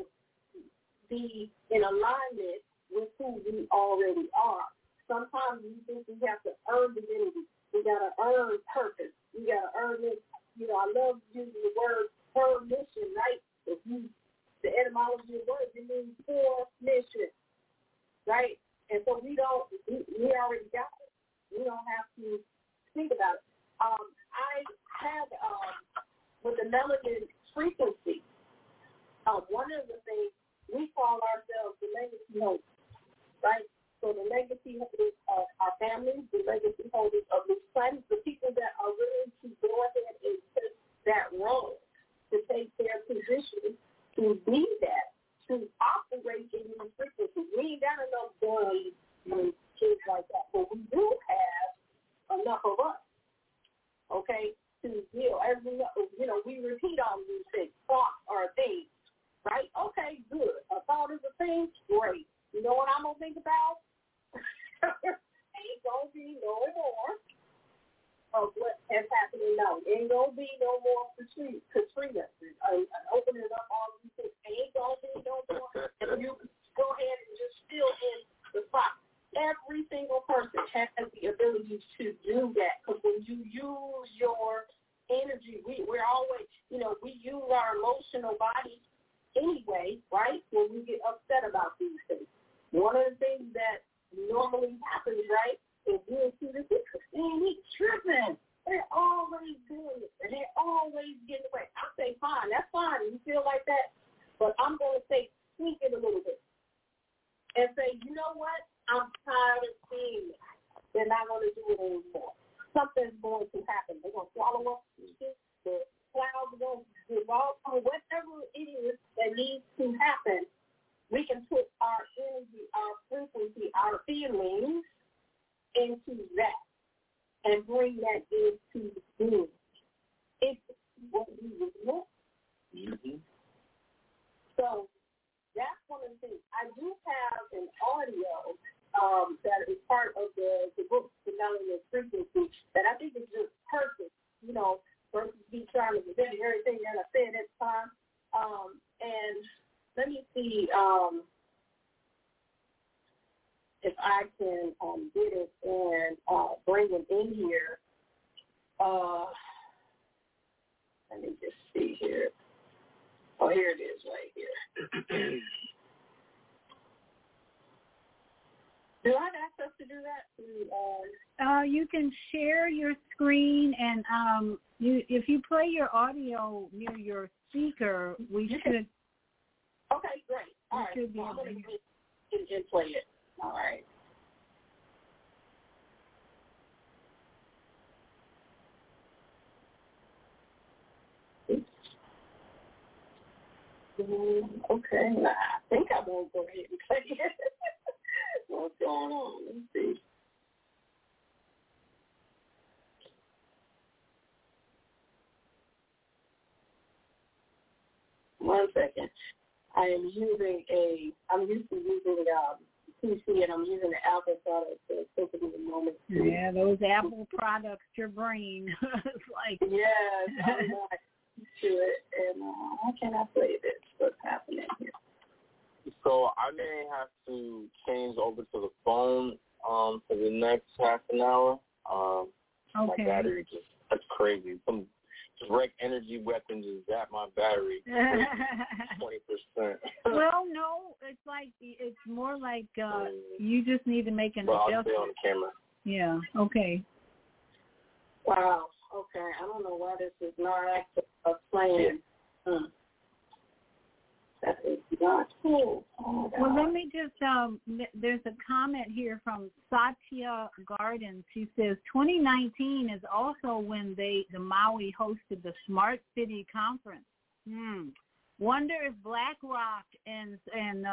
be in alignment with who we already are. Sometimes we think we have to earn divinity. We got to earn purpose. We got to earn it. I love using the word permission, right? The etymology of words, it means for mission, right? And so we already got it. We don't have to think about it. I had, with the melanin frequency, one of the things, we call ourselves the legacy holders, right? So the legacy holders of our families, the legacy holders of this planet, the people that are willing to go ahead and take that role, to take their position, to be that, to operate in these frequencies. We ain't got enough boys and kids like that, but we do have enough of us, okay, to deal. As we repeat all these things. Thoughts are things, right? Okay, good. A thought is a thing, great. You know what I'm going to think about? Ain't going to be no more of what has happened now. Ain't going to be no more Katrina. Opening up all these things. Ain't going to be no more. And you go ahead and just fill in the spot. Every single person has the ability to do that, because when you use your energy, we're always, we use our emotional body anyway, right, when we get upset about these things. One of the things that normally happens, right, is we'll see this, man, he's tripping. They're always doing it, and they're always getting away. I say, fine, that's fine. You feel like that, but I'm going to say, tweak it a little bit and say, you know what? I'm tired of seeing it. They're not going to do it anymore. Something's going to happen. They're going to swallow up the clouds are going to devolve, or whatever it is that needs to happen. We can put our energy, our frequency, our feelings into that and bring that into being. It's what we would want. Mm-hmm. So that's one of the things. I do have an audio that is part of the book, The Melanin Frequency, that I think is just perfect, versus me trying to present everything that I said at the time. And let me see if I can get it and bring it in here. Let me just see here. Oh, here it is right here. Do I have access to do that? You can share your screen, and if you play your audio near your speaker, we should. Okay, great. All right. Should be I'm able going to to play it. All right. Okay, I think I won't go ahead and play it. What's going on? Let's see. One second. I'm used to using PC, and I'm using the Apple product, so it's taking me a moment. Yeah, those Apple products, your brain. It's like. Yes, I'm not to it, and how can I play this? What's happening here? So I may have to change over to the phone for the next half an hour. Okay. My battery that's crazy. Some direct energy weapon just zapped my battery 20%. Well, no, it's more like you just need to make an adjustment. I'll stay on the camera. Yeah. Okay. Wow. Okay. I don't know why this is not playing. Yeah. That is not cool. Well, let me just, there's a comment here from Satya Gardens. She says 2019 is also when the Maui hosted the Smart City Conference. Wonder if BlackRock and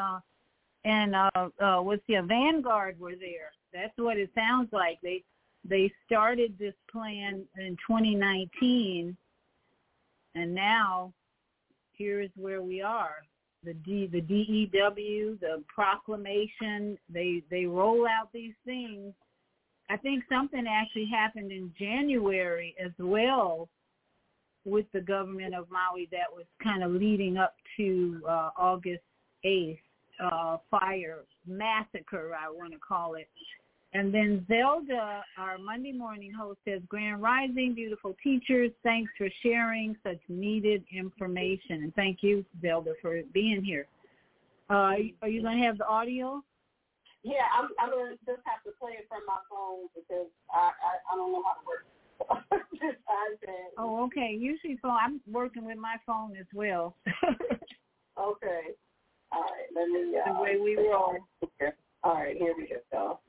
Vanguard were there. That's what it sounds like. They started this plan in 2019, and now here's where we are. The DEW, the proclamation, they roll out these things. I think something actually happened in January as well with the government of Maui that was kind of leading up to August 8th fire massacre, I want to call it. And then Zelda, our Monday morning host, says, Grand Rising, beautiful teachers, thanks for sharing such needed information. And thank you, Zelda, for being here. Are you going to have the audio? Yeah, I'm going to just have to play it from my phone because I don't know how to work this iPad. Oh, okay. Usually I'm working with my phone as well. Okay. All right. Let me. The way we roll. Okay. All right. Here we go.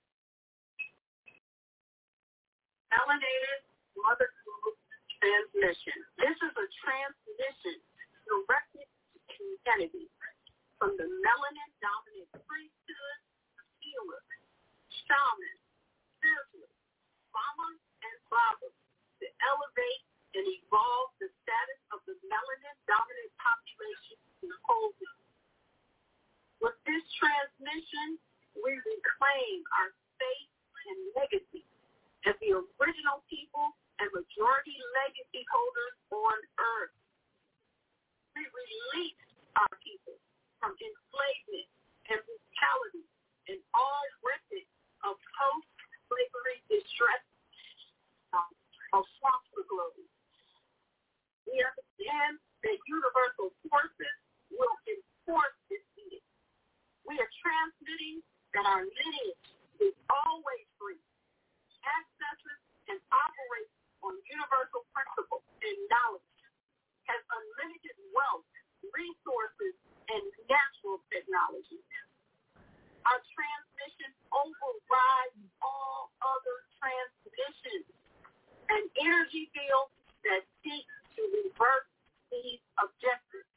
Melanated mother transmission. This is a transmission directed to humanity from the melanin-dominant priesthood, healer, shaman, spiritualist, mama, and father to elevate and evolve the status of the melanin-dominant population in the whole world. With this transmission, we reclaim our faith and legacy as the original people and majority legacy holders on Earth. We release our people from enslavement and brutality and all remnants of post-slavery distress across the globe. We understand that universal forces will enforce this edict. We are transmitting that our lineage is always free, ancestors, and operates on universal principles and knowledge, has unlimited wealth, resources, and natural technology. Our transmission overrides all other transmissions, an energy field that seeks to reverse these objectives.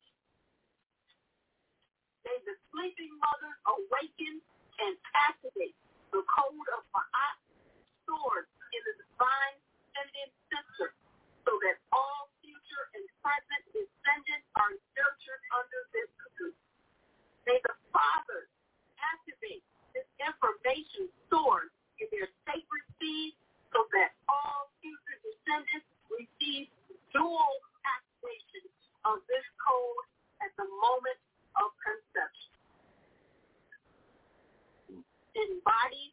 May the sleeping mothers awaken and activate the code of Ma'at stored in the divine feminine system so that all future and present descendants are nurtured under this cocoon. May the fathers activate this information stored in their sacred seeds so that all future descendants receive dual activation of this code at the moment of conception. Embodied.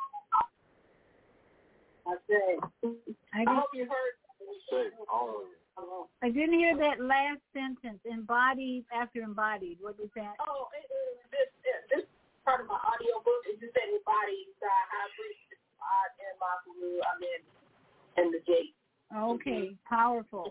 I hope you heard. I didn't hear that last sentence, embodied after embodied. What was that? Oh, this part of my audio book is just that embodied high priest, and my and the gate. Okay, powerful.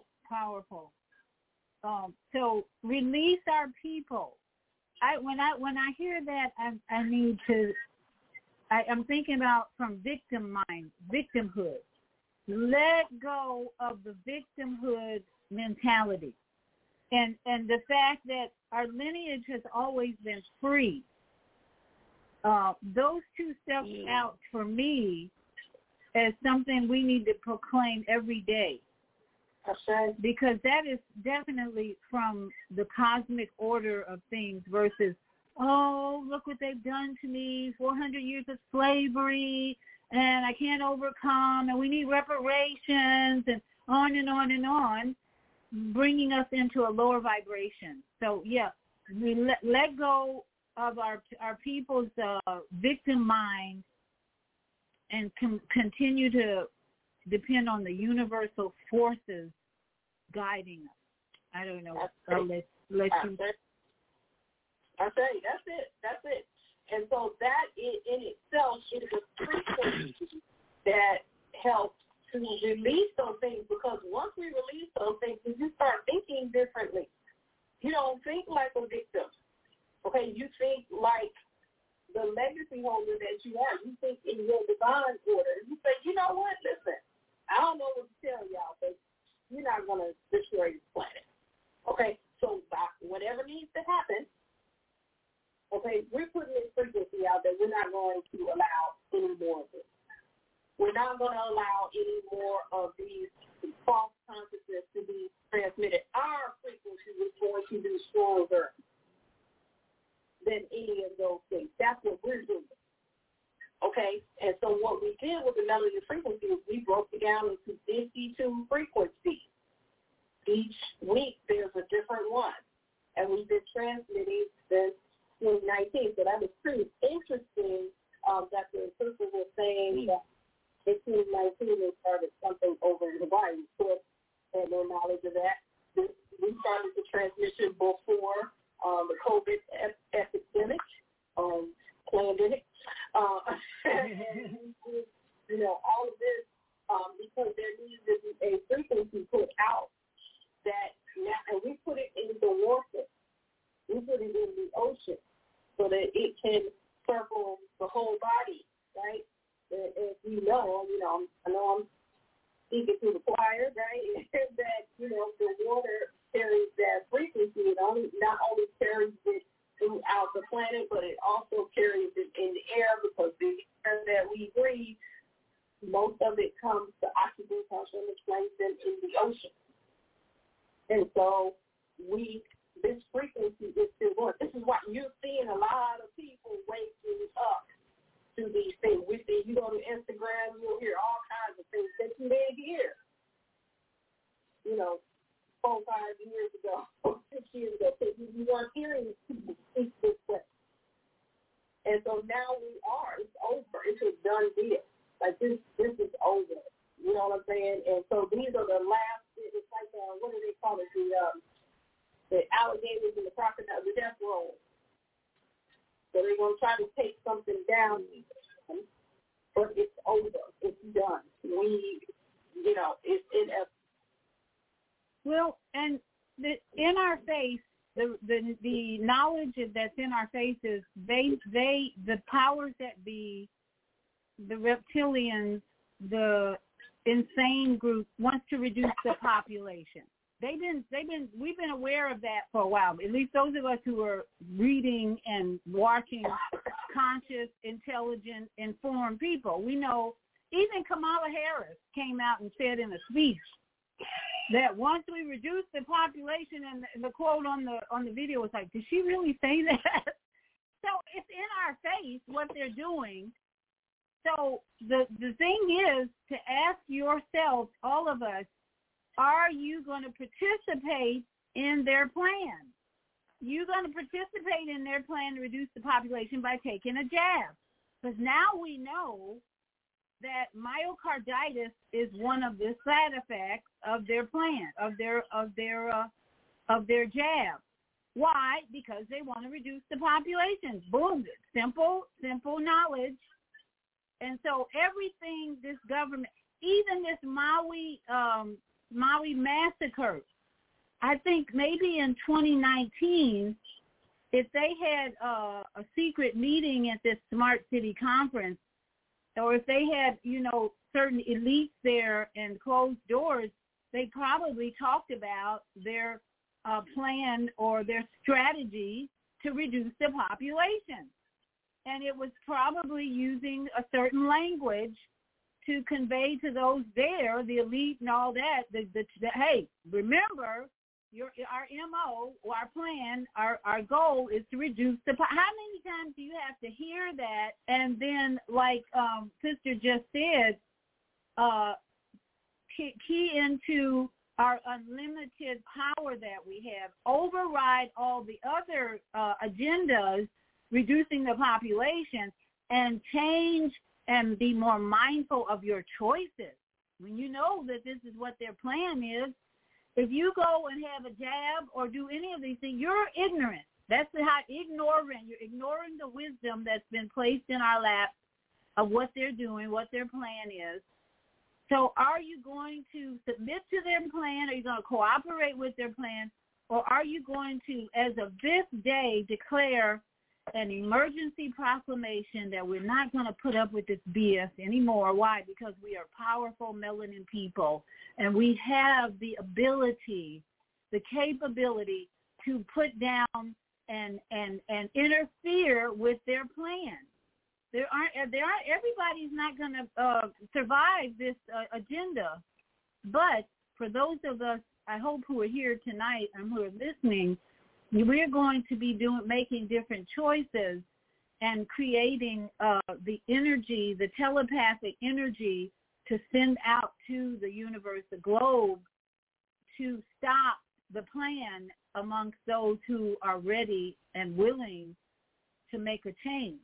So release our people. When I hear that, I need to. I'm thinking about from victimhood. Let go of the victimhood mentality, and the fact that our lineage has always been free. Those two steps out for me as something we need to proclaim every day. Because that is definitely from the cosmic order of things versus, oh, look what they've done to me, 400 years of slavery, and I can't overcome, and we need reparations, and on and on and on, bringing us into a lower vibration. So, yeah, we let go of our people's victim mind and continue to depend on the universal forces guiding us. I don't know. I'll let you. I say that's it. And so that in itself is a frequency that helps to release those things, because once we release those things, you start thinking differently. You don't think like a victim. Okay, you think like the legacy holder that you are. You think in your divine order. You say, you know what? Listen, I don't know what to tell y'all, but you're not going to destroy this planet. Okay, so whatever needs to happen, okay, we're putting this frequency out that we're not going to allow any more of this. We're not going to allow any more of these false consciousness to be transmitted. Our frequency is going to be stronger than any of those things. That's what we're doing. Okay, and so what we did with the melody frequency is we broke it down into 52 frequencies. Each week there's a different one, and we've been transmitting since 2019. So that was pretty interesting. That the sister was saying that in 2019 they started something over in Hawaii. So I had no knowledge of that. We started the transmission before the COVID epidemic, pandemic. You know, all of this because there needs to be a frequency put out that now, and we put it in the water, we put it in the ocean so that it can circle the whole body, right? As you know, I know I'm speaking to the choir, right? That, the water carries that frequency. It not only carries it throughout the planet, but it also carries it in the air, because the air that we breathe, most of it the oxygen comes from the plankton in the ocean. And so this frequency is still going. This is why you're seeing a lot of people waking up to these things. You go to Instagram, you'll hear all kinds of things that you didn't hear, 4 or 5 years ago, 6 years ago, because you weren't hearing people speak this way. And so now we are. It's over. It's a done deal. Like this is over. You know what I'm saying? And so these are the last. It's like what do they call it? The alligators and the crocodiles, the death roll. So they're going to try to take something down, but it's over. It's done. It's inevitable. Well, and in our face, the knowledge that's in our face is the powers that be, the reptilians, the insane group wants to reduce the population. We've been aware of that for a while. At least those of us who are reading and watching conscious, intelligent, informed people. We know even Kamala Harris came out and said in a speech that once we reduce the population, and the quote on the video was like, did she really say that? So it's in our face what they're doing. So the thing is to ask yourself, all of us, are you going to participate in their plan? You're going to participate in their plan to reduce the population by taking a jab. Because now we know that myocarditis is one of the side effects of their plan, of their jab. Why? Because they want to reduce the population. Boom. Simple knowledge. And so everything this government, even this Maui massacre, I think maybe in 2019, if they had a secret meeting at this Smart City Conference, or if they had, certain elites there and closed doors, they probably talked about their plan or their strategy to reduce the population. And it was probably using a certain language to convey to those there, the elite and all that, hey, remember, our MO, our plan, our goal is to reduce the how many times do you have to hear that and then, like Sister just said, key into our unlimited power that we have, override all the other agendas, reducing the population, and change and be more mindful of your choices. When you know that this is what their plan is, if you go and have a jab or do any of these things, you're ignorant. That's how ignorant. You're ignoring the wisdom that's been placed in our laps of what they're doing, what their plan is. So are you going to submit to their plan? Are you going to cooperate with their plan? Or are you going to, as of this day, declare an emergency proclamation that we're not going to put up with this BS anymore? Why? Because we are powerful melanin people, and we have the ability, the capability to put down and interfere with their plan. Everybody's not going to survive this agenda. But for those of us, I hope, who are here tonight and who are listening, we're going to be making different choices and creating the energy, the telepathic energy to send out to the universe, the globe, to stop the plan amongst those who are ready and willing to make a change.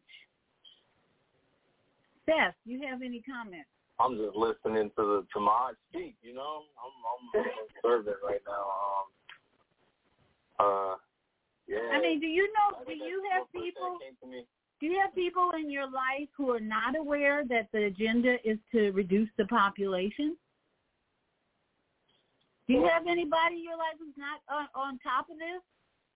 Seth, you have any comments? I'm just listening to Maj speak. I'm observant right now. Yeah. I mean, do you have people in your life who are not aware that the agenda is to reduce the population? Do you have anybody in your life who's not on top of this?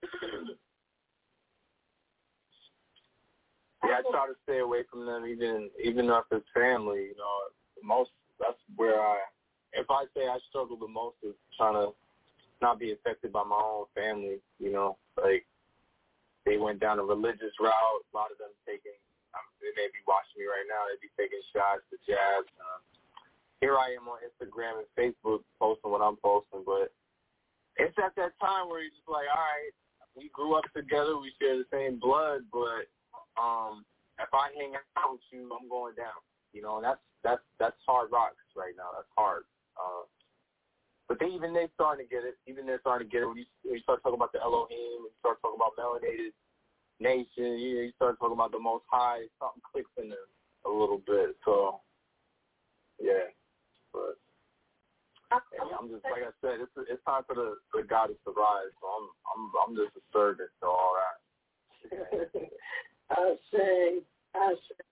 Yeah, I try to stay away from them, even if it's family. That's where if I say I struggle the most is trying to not be affected by my own family. Like they went down a religious route. A lot of them they may be watching me right now. They'd be taking shots, the jabs. Here I am on Instagram and Facebook posting what I'm posting, but it's at that time where you're just like, all right, we grew up together, we share the same blood, but if I hang out with you, I'm going down. That's hard rocks right now. That's hard. But they're starting to get it. They're starting to get it. When you start talking about the Elohim, when you start talking about melanated nation, you start talking about the Most High, something clicks in there a little bit. So, yeah. But I'm just, like I said, it's time for the goddess to rise. So I'm just a servant to all that. I say. I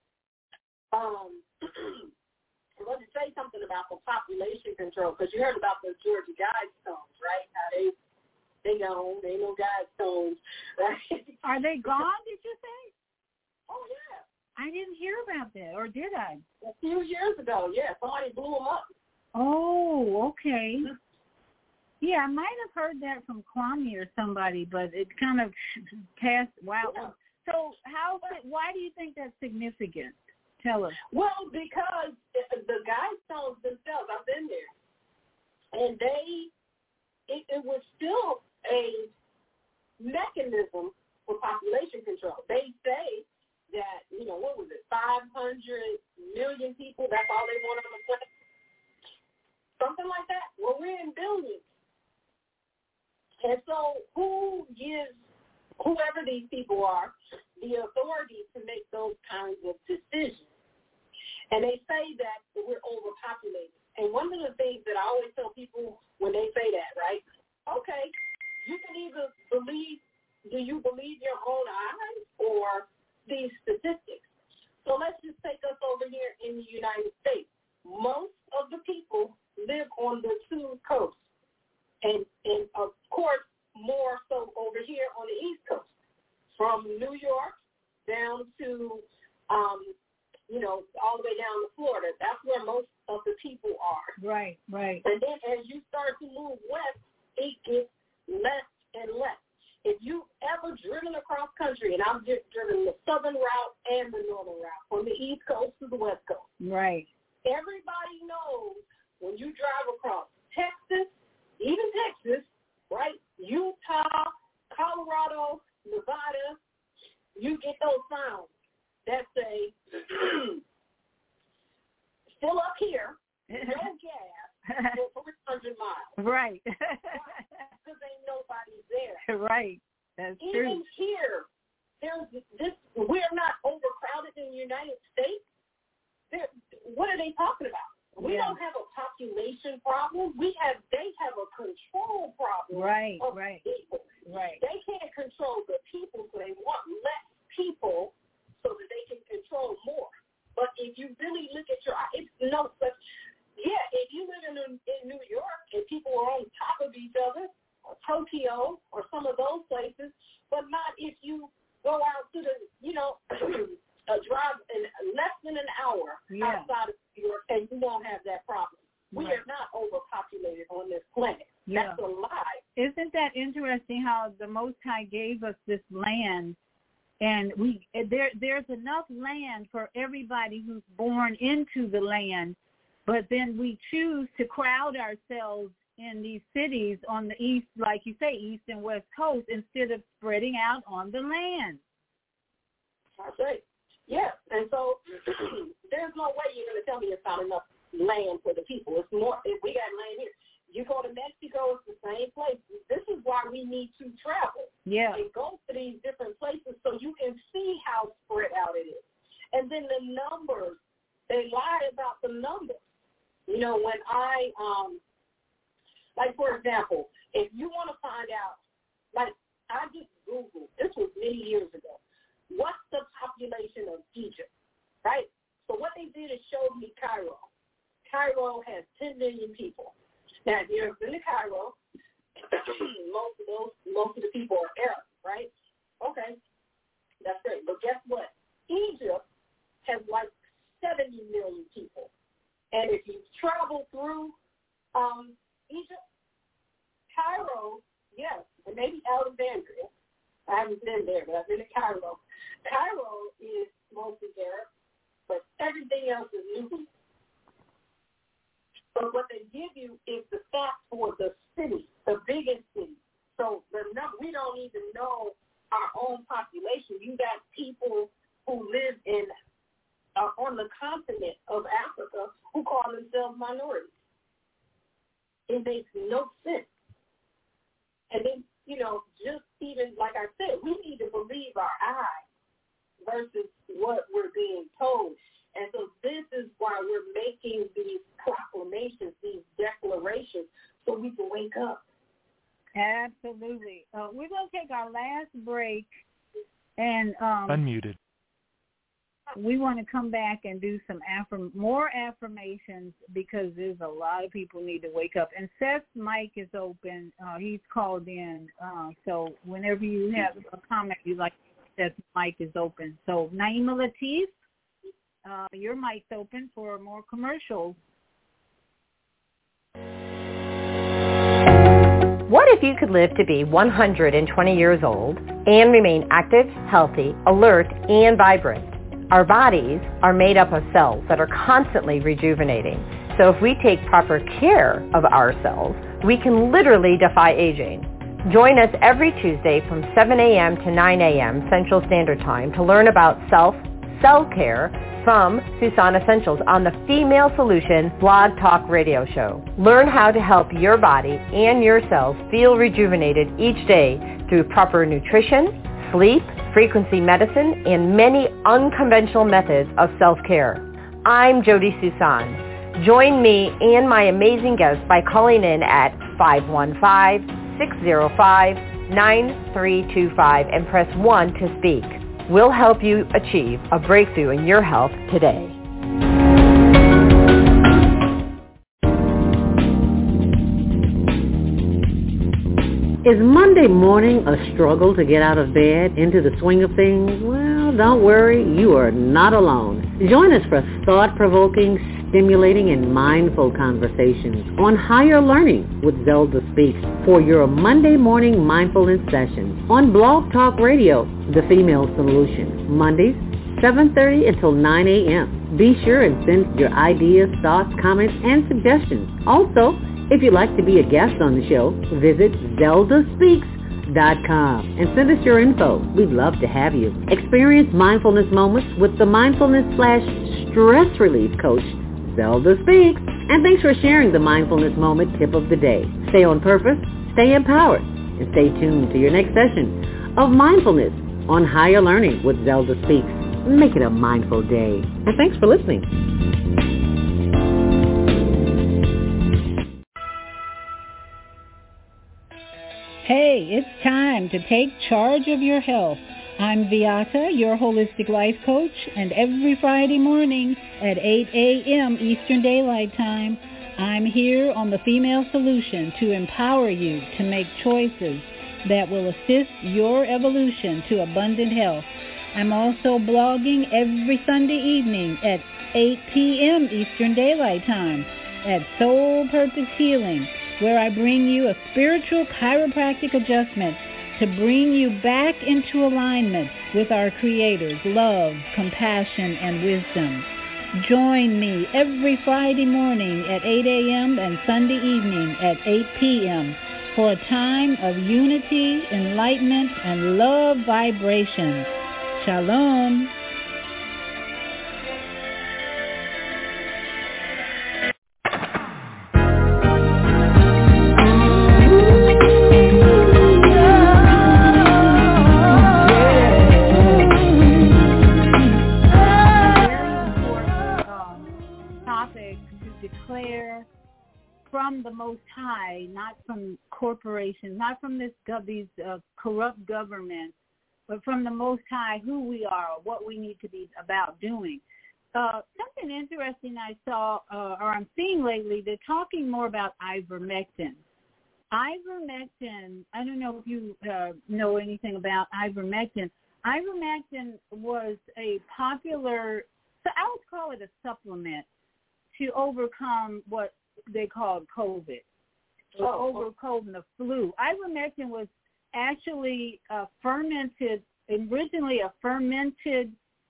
want to say something about the population control, because you heard about the Georgia Guidestones, right? How they gone, they ain't no Guidestones, right? Are they gone, did you say? Oh, yeah. I didn't hear about that, or did I? A few years ago, yeah. Somebody blew them up. Oh, okay. Yeah, I might have heard that from Kwame or somebody, but it kind of passed. Wow. Yeah. So why do you think that's significant? Tell us. Well, because the Guidestones themselves, I've been there, and it was still a mechanism for population control. They say that, what was it, 500 million people, that's all they want on the planet? Something like that. Well, we're in billions. And so who gives whoever these people are the authority to make those kinds of decisions? And they say that we're overpopulated. And one of the things that I always tell people when they say that, right? Okay, you can either believe, do you believe your own eyes or these statistics? So let's just take us over here in the United States. Most of the people live on the two coasts. And of course, more so over here on the East Coast. From New York down to, all the way down to Florida. That's where most of the people are. Right. And then as you start to move west, it gets less and less. If you've ever driven across country, and I've just driven the southern route and the northern route, from the East Coast to the West Coast. Right. Everybody knows when you drive across Texas, even Texas, right, Utah, Colorado, Nevada, you get those sounds that say, still up here, no gas, for 100 miles. Right. Because ain't nobody there. Right. That's true. Even here, we're not overcrowded in the United States. What are they talking about? We don't have a population problem. They have a control problem of people. Right. They can't control the people, so they want less people so that they can control more. But if you really look at it's no such. Yeah, if you live in New York and people are on top of each other, or Tokyo, or some of those places, but not if you go out to the, drive in less than an hour outside of New York, and you won't have that problem. We are not overpopulated on this planet. Yeah. That's a lie. Isn't that interesting how the Most High gave us this land, and there's enough land for everybody who's born into the land, but then we choose to crowd ourselves in these cities on the east, like you say, east and west coast, instead of spreading out on the land. That's right. Yeah, and so there's no way you're going to tell me it's not enough land for the people. It's more, if we got land here. You go to Mexico, it's the same place. This is why we need to travel. Yeah. And go to these different places so you can see how spread out it is. And then the numbers, they lie about the numbers. When I, for example, if you want to find out, I just Googled, this was many years ago, what's the population of Egypt, right? So what they did is showed me Cairo. Cairo has 10 million people. Now, if you've been to Cairo, most of the people are Arabs, right? Okay, that's great. But guess what? Egypt has 70 million people. And if you travel through Egypt, Cairo, yes, and maybe Alexandria. I haven't been there, but I've been to Cairo. Cairo is mostly Arab, but everything else is Nubian. But what they give you is the facts for the city, the biggest city. So we don't even know our own population. You got people who live on the continent of Africa who call themselves minorities. It makes no sense. And then, just even like I said, we need to believe our eyes versus what we're being told. And so this is why we're making these proclamations, these declarations, so we can wake up. Absolutely. We're going to take our last break and unmuted. We want to come back and do some more affirmations because there's a lot of people need to wake up. And Seth's mic is open. He's called in. So whenever you have a comment you'd like, Seth's mic is open. So Naima Latif, your mic's open for more commercials. What if you could live to be 120 years old and remain active, healthy, alert, and vibrant? Our bodies are made up of cells that are constantly rejuvenating. So if we take proper care of ourselves, we can literally defy aging. Join us every Tuesday from 7 a.m. to 9 a.m. Central Standard Time to learn about self-care from Susan Essentials on the Female Solution Blog Talk Radio Show. Learn how to help your body and your cells feel rejuvenated each day through proper nutrition, sleep, frequency medicine, and many unconventional methods of self-care. I'm Jody Susan. Join me and my amazing guests by calling in at 515-605-9325 and press 1 to speak. We'll help you achieve a breakthrough in your health today. Is Monday morning a struggle to get out of bed, into the swing of things? Well, don't worry, you are not alone. Join us for thought-provoking, stimulating, and mindful conversations on higher learning with Zelda Speaks for your Monday morning mindfulness session on Blog Talk Radio, The Female Solution, Mondays, 7:30 until 9 a.m. Be sure and send your ideas, thoughts, comments, and suggestions. Also, if you'd like to be a guest on the show, visit ZeldaSpeaks.com and send us your info. We'd love to have you. Experience mindfulness moments with the mindfulness/stress relief coach, Zelda Speaks. And thanks for sharing the mindfulness moment tip of the day. Stay on purpose, stay empowered, and stay tuned to your next session of Mindfulness on Higher Learning with Zelda Speaks. Make it a mindful day. And thanks for listening. Hey, it's time to take charge of your health. I'm Viata, your holistic life coach, and every Friday morning at 8 a.m. Eastern Daylight Time, I'm here on The Female Solution to empower you to make choices that will assist your evolution to abundant health. I'm also blogging every Sunday evening at 8 p.m. Eastern Daylight Time at Soul Purpose Healing, where I bring you a spiritual chiropractic adjustment to bring you back into alignment with our Creator's love, compassion, and wisdom. Join me every Friday morning at 8 a.m. and Sunday evening at 8 p.m. for a time of unity, enlightenment, and love vibrations. Shalom. From the Most High, not from corporations, not from these corrupt governments, but from the Most High, who we are, what we need to be about doing. Something interesting I saw, or I'm seeing lately, they're talking more about ivermectin. Ivermectin, I don't know if you know anything about ivermectin. Ivermectin was a popular, so I would call it a supplement to overcome what they called COVID, or overcome the flu. Ivermectin was actually originally a fermented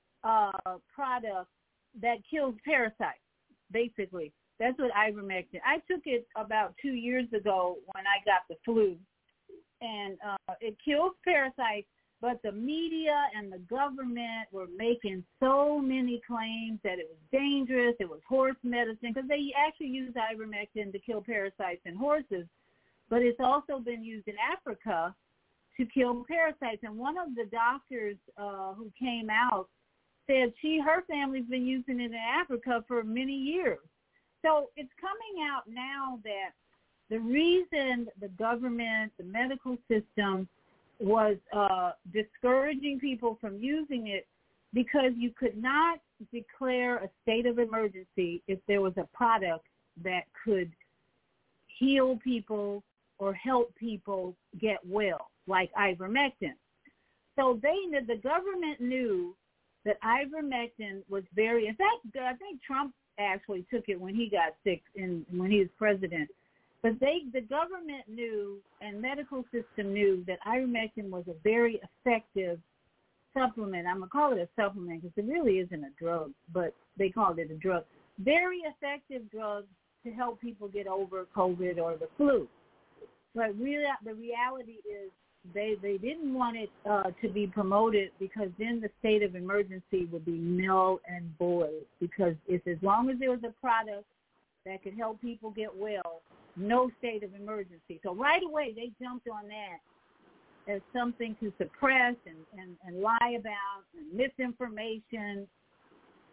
product that kills parasites, basically. That's what ivermectin. I took it about 2 years ago when I got the flu, and it kills parasites, but the media and the government were making so many claims that it was dangerous, it was horse medicine, because they actually use ivermectin to kill parasites in horses, but it's also been used in Africa to kill parasites. And one of the doctors who came out said her family's been using it in Africa for many years. So it's coming out now that the reason the government, the medical system, was discouraging people from using it because you could not declare a state of emergency if there was a product that could heal people or help people get well, like ivermectin. So the government knew that ivermectin was very, in fact, I think Trump actually took it when he got sick when he was president. But the government knew and medical system knew that ivermectin was a very effective supplement. I'm going to call it a supplement because it really isn't a drug, but they called it a drug. Very effective drug to help people get over COVID or the flu. But really, the reality is they didn't want it to be promoted because then the state of emergency would be null and void, because as long as there was a product that could help people get well, no state of emergency. So right away they jumped on that as something to suppress and lie about and misinformation.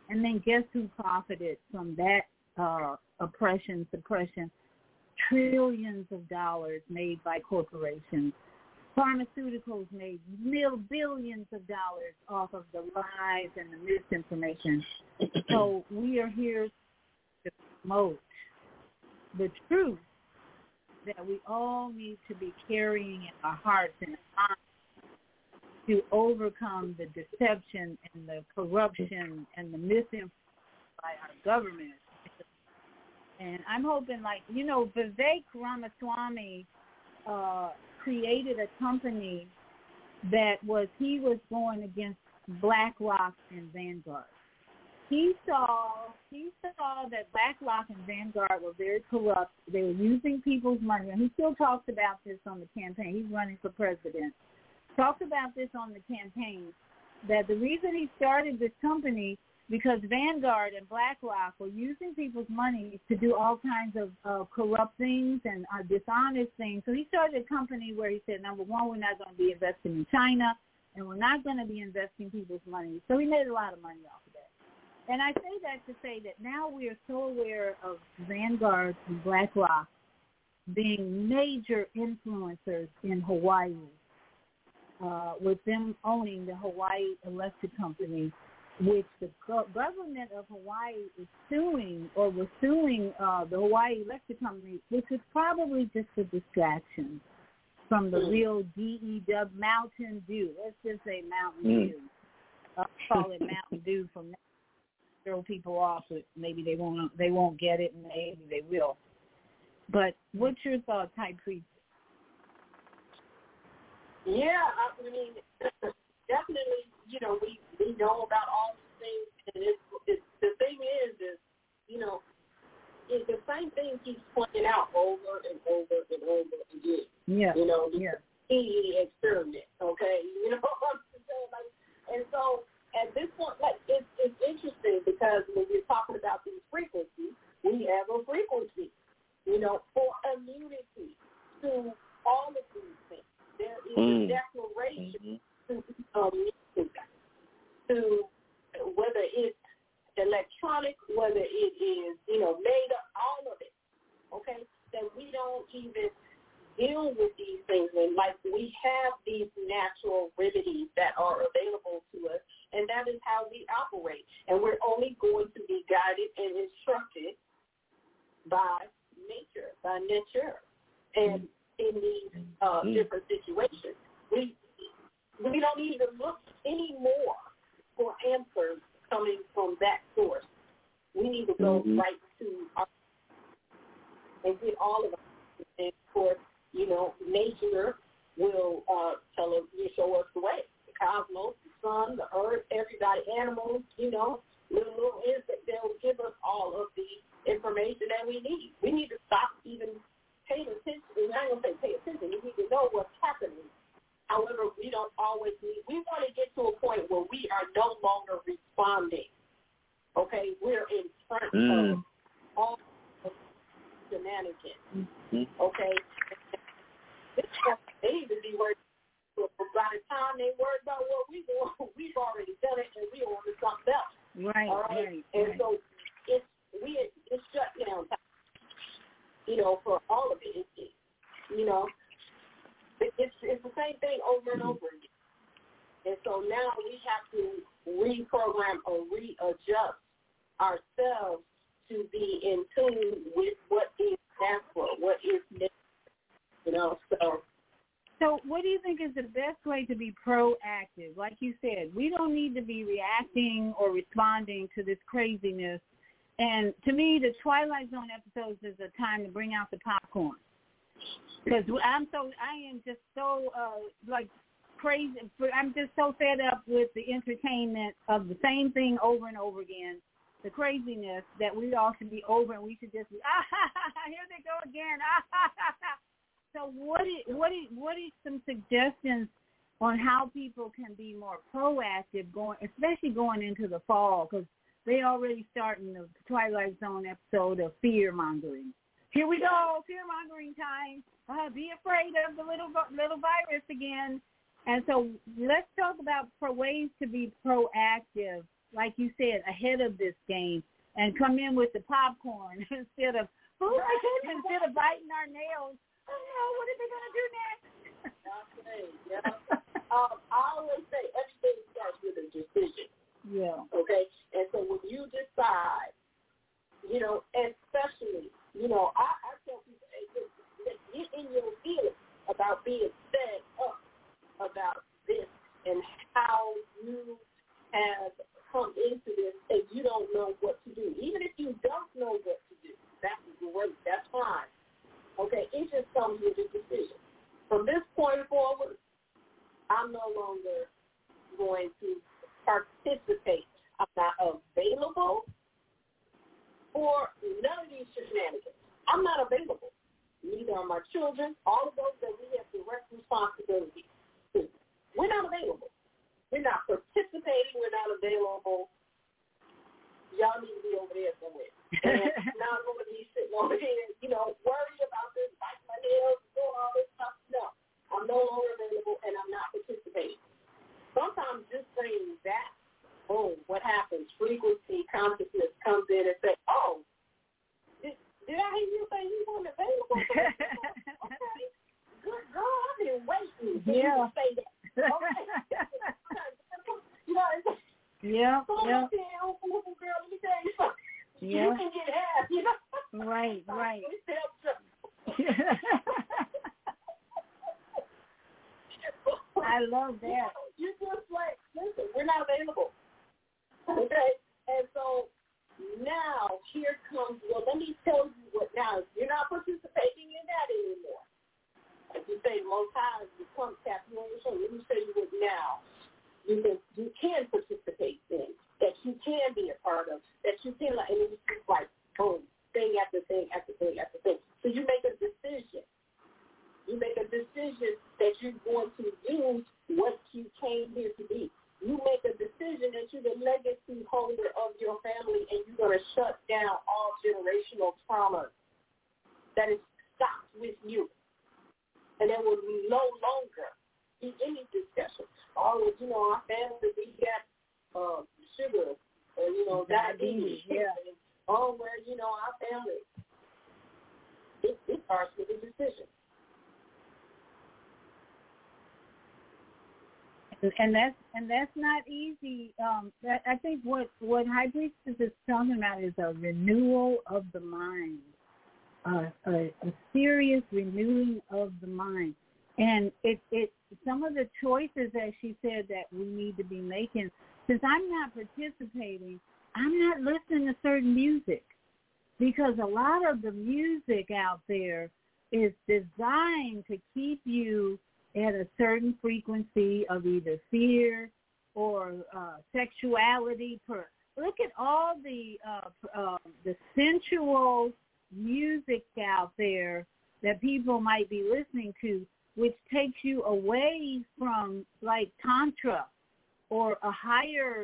And then guess who profited from that oppression, suppression? Trillions of dollars made by corporations. Pharmaceuticals made billions of dollars off of the lies and the misinformation. So we are here to promote the truth that we all need to be carrying in our hearts and minds to overcome the deception and the corruption and the misinformation by our government. And I'm hoping, Vivek Ramaswamy created a company that he was going against BlackRock and Vanguard. He saw that BlackRock and Vanguard were very corrupt. They were using people's money, and he still talks about this on the campaign. He's running for president. Talks about this on the campaign, that the reason he started this company because Vanguard and BlackRock were using people's money to do all kinds of corrupt things and dishonest things. So he started a company where he said, number one, we're not going to be investing in China, and we're not going to be investing people's money. So he made a lot of money off of that. And I say that to say that now we are so aware of Vanguard and BlackRock being major influencers in Hawaii, with them owning the Hawaii Electric Company, which the government of Hawaii is suing, or was suing the Hawaii Electric Company, which was probably just a distraction from the real DEW, Mountain Dew. Let's just say Mountain Dew. I'll call it Mountain Dew from now. Throw people off, but maybe they won't get it, and maybe they will. But what's your thoughts, High Priest? Yeah, I mean, definitely, we know about all these things, and it's the thing is, it's the same thing keeps pointing out over and over and over again. Yeah. The experiment, okay? You know what I'm saying? And so at this point, it's interesting because when we're talking about these frequencies, we have a frequency, for immunity to all of these things. There is a declaration to whether it's electronic, whether it is, made up, all of it, okay, that we don't even deal with these things. And we have these natural remedies that are available to us, and that is how we operate. And we're only going to be guided and instructed by nature, and in these different situations. We don't even look anymore for answers coming from that source. We need to go right to our and get all of us. And of course, nature will show us the way. The cosmos, the sun, the earth, everybody, animals, little insects, they'll give us all of the information that we need. We need to stop even paying attention. I'm not going to say pay attention. We need to know what's happening. However, we don't always need. We want to get to a point where we are no longer responding. Okay? We're in front of all of shenanigans. Okay? They need to be worried. By the time they worry about what we do, we've already done it, and we're on to something else. Right, all right? Right. So it's shut down time. For all of it, it's the same thing over and over again. And so now we have to reprogram or readjust ourselves to be in tune with what is natural, what is necessary, So what do you think is the best way to be proactive? Like you said, we don't need to be reacting or responding to this craziness. And to me, the Twilight Zone episodes is a time to bring out the popcorn. Because I am just so, crazy. I'm just so fed up with the entertainment of the same thing over and over again, the craziness that we all should be over, and we should just be, here they go again, So what is some suggestions on how people can be more proactive, especially going into the fall, because they already starting the Twilight Zone episode of fear-mongering. Here we go, fear-mongering time. Be afraid of the little virus again. And so let's talk about ways to be proactive like you said, ahead of this game and come in with the popcorn instead of biting our nails. Oh no, what are they gonna do next? Yeah. I always say everything starts with a decision. Yeah. Okay? And so when you decide, especially, I tell people, get in your feelings about being fed up about this and how you have come into this and you don't know what to do. Even if you don't know what to do, that's great. That's fine. Okay? It just comes with a decision. From this point forward, I'm no longer going to participate. I'm not available for none of these shenanigans. I'm not available. Neither are my children, all of those that we have direct responsibility to. We're not available. We're not participating. We're not available. Y'all need to be over there somewhere. And now I'm going to be sitting over here, worried about this, biting my nails, doing all this stuff. No, I'm no longer available, and I'm not participating. Sometimes just saying that, boom, what happens? Frequency, consciousness comes in and says, oh, did I hear you say you weren't available? Okay. Good girl, I've been waiting for you to say that. Okay. Yeah. Girl, let me tell you something. Yeah. You can get half, Right. I love that. You just like, listen, we're not available. Okay? And so now here comes, let me tell you what now. You're not participating in that anymore. Like you say, Most High becomes tapping on your shoulder. Let me tell you what now you can participate in, that you can be a part of, that you can, and it's just like, boom, thing after thing after thing after thing. So you make a decision. You make a decision that you're going to use what you came here to be. You make a decision that you're the legacy holder of your family and you're going to shut down all generational trauma that is stopped with you. And there will no longer be any discussion. Oh, our family, we got sugar or, diabetes. Yeah. Oh, well, our family. It starts with a decision. And that's not easy. I think what High Priestess is talking about is a renewal of the mind, a serious renewing of the mind. And it some of the choices, as she said, that we need to be making. Since I'm not participating, I'm not listening to certain music because a lot of the music out there is designed to keep you at a certain frequency of either fear or sexuality. Look at all the sensual music out there that people might be listening to, which takes you away from like Tantra or a higher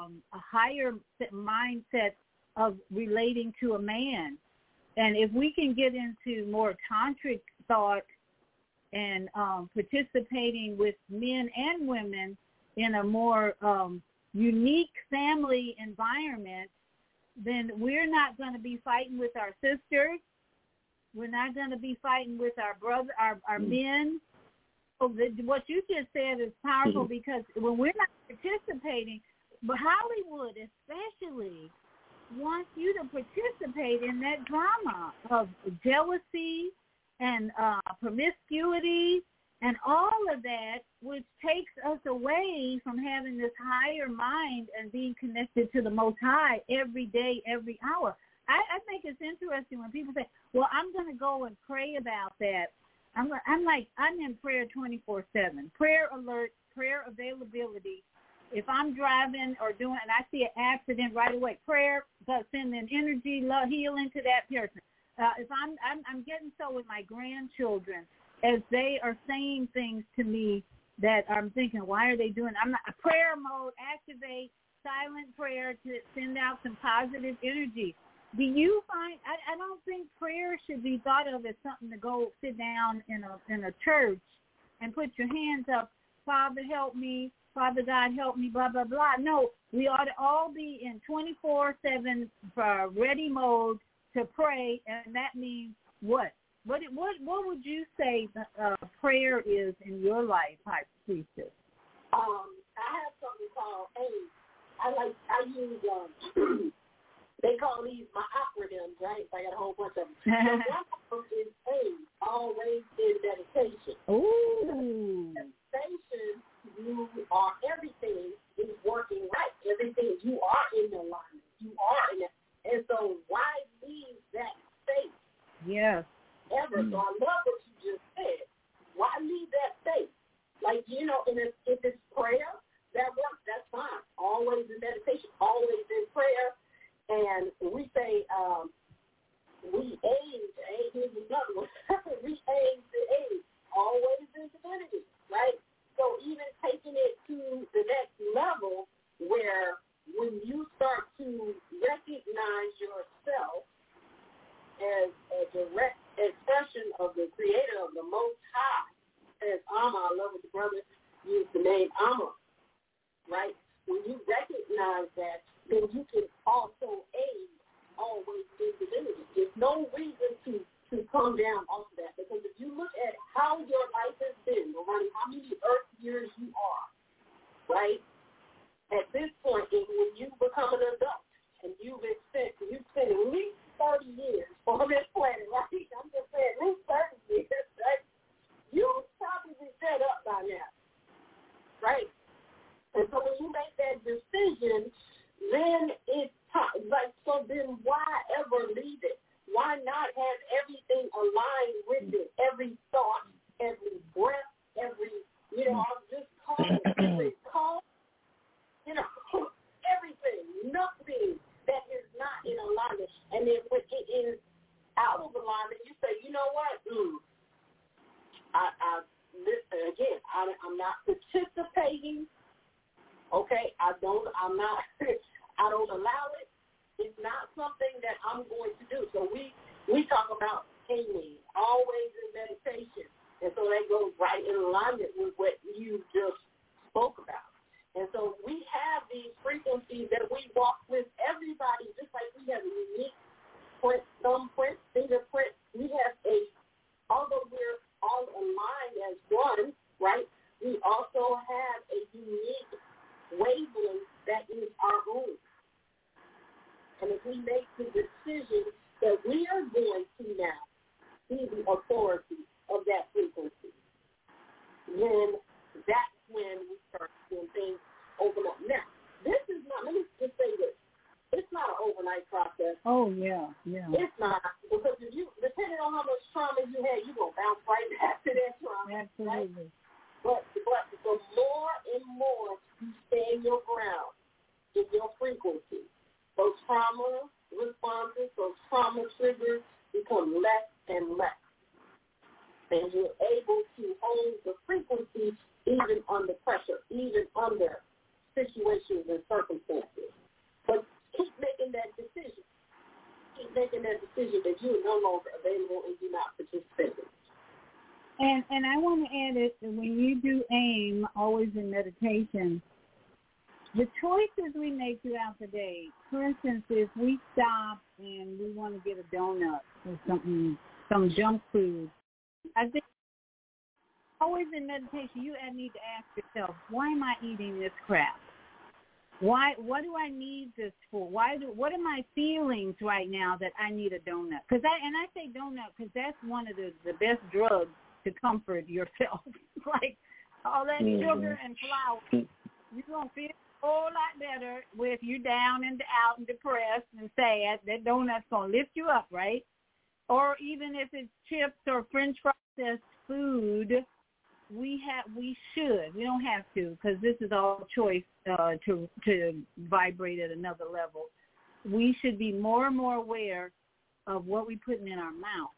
mindset of relating to a man. And if we can get into more tantric thought and participating with men and women in a more unique family environment, then we're not going to be fighting with our sisters. We're not going to be fighting with our brother, our men. So what you just said is powerful because when we're not participating, but Hollywood especially wants you to participate in that drama of jealousy and promiscuity and all of that, which takes us away from having this higher mind and being connected to the Most High every day, every hour. I think it's interesting when people say, well, I'm going to go and pray about that. I'm in prayer 24/7, prayer alert, prayer availability. If I'm driving or doing, and I see an accident right away, prayer, sending energy, love, healing to that person. If I'm getting so with my grandchildren, as they are saying things to me that I'm thinking, why are they doing? I'm not prayer mode. Activate silent prayer to send out some positive energy. Do you find? I don't think prayer should be thought of as something to go sit down in a church and put your hands up. Father, help me. Father God, help me, blah, blah, blah. No, we ought to all be in 24/7 ready mode to pray, and that means what? What would you say prayer is in your life, High Priestess? I have something called AIM. I use they call these my acronyms, right? I got a whole bunch of them. So one is AIM, always in meditation. Ooh. Meditation, you are, everything is working right. Everything, you are in alignment. You are in it. And so why leave that state? Yes. Ever. So I love what you just said. Why leave that state? Like, and if it's prayer, that works. That's fine. Always in meditation, always in prayer. And we say, we aim to aim. Here's another one. We aim to aim. Always in divinity, right? So even taking it to the next level where when you start to recognize yourself as a direct expression of the Creator of the Most High, as Amma, I love what the brother used the name Amma, right? When you recognize that, then you can also aid always in divinity. There's no reason to come down off of that, because if you look at how your life has been, no matter how many earth years you are, right? At this point, when you become an adult and you've spent at least 30 years on this planet, right? I'm just saying, at least 30 years, right? You've probably been set up by now, right? And so when you make that decision, then it's like, so then why ever leave it? Why not have everything aligned with it? Every thought, every breath, every, I'm just calling, every call, everything, nothing that is not in alignment. And then when it is out of alignment, you say, you know what? Listen, again, I'm not participating. Okay, I don't allow it. It's not something that I'm going to do. So we talk about aiming, always in meditation. And so that goes right in alignment with what you just spoke about. And so we have these frequencies that we walk with everybody, just like we have a unique print, thumbprint, fingerprint. We have although we're all aligned as one, right, we also have a unique wavelength that is our own. And if we make the decision that we are going to now be the authority of that frequency, then that's when we start seeing things open up. Now, this is not, let me just say this, it's not an overnight process. Oh, yeah. It's not, because if you, depending on how much trauma you had, you're going to bounce right back to that trauma. Absolutely. Right? But the more and more you stand your ground in your frequency, those trauma responses, those trauma triggers become less and less. And you're able to hold the frequency even under pressure, even under situations and circumstances. But keep making that decision. Keep making that decision that you are no longer available and do not participate in. And I want to add it, when you do AIM, always in meditation, the choices we make throughout the day, for instance, if we stop and we want to get a donut or something, some junk food, I think always in meditation, you need to ask yourself, why am I eating this crap? What do I need this for? What are my feelings right now that I need a donut? I say donut because that's one of the best drugs to comfort yourself. Like all that sugar and flour, you're going to feel a whole lot better if you're down and out and depressed and sad. That donut's going to lift you up, right? Or even if it's chips or French processed food, we should. We don't have to, because this is all choice to vibrate at another level. We should be more and more aware of what we're putting in our mouth,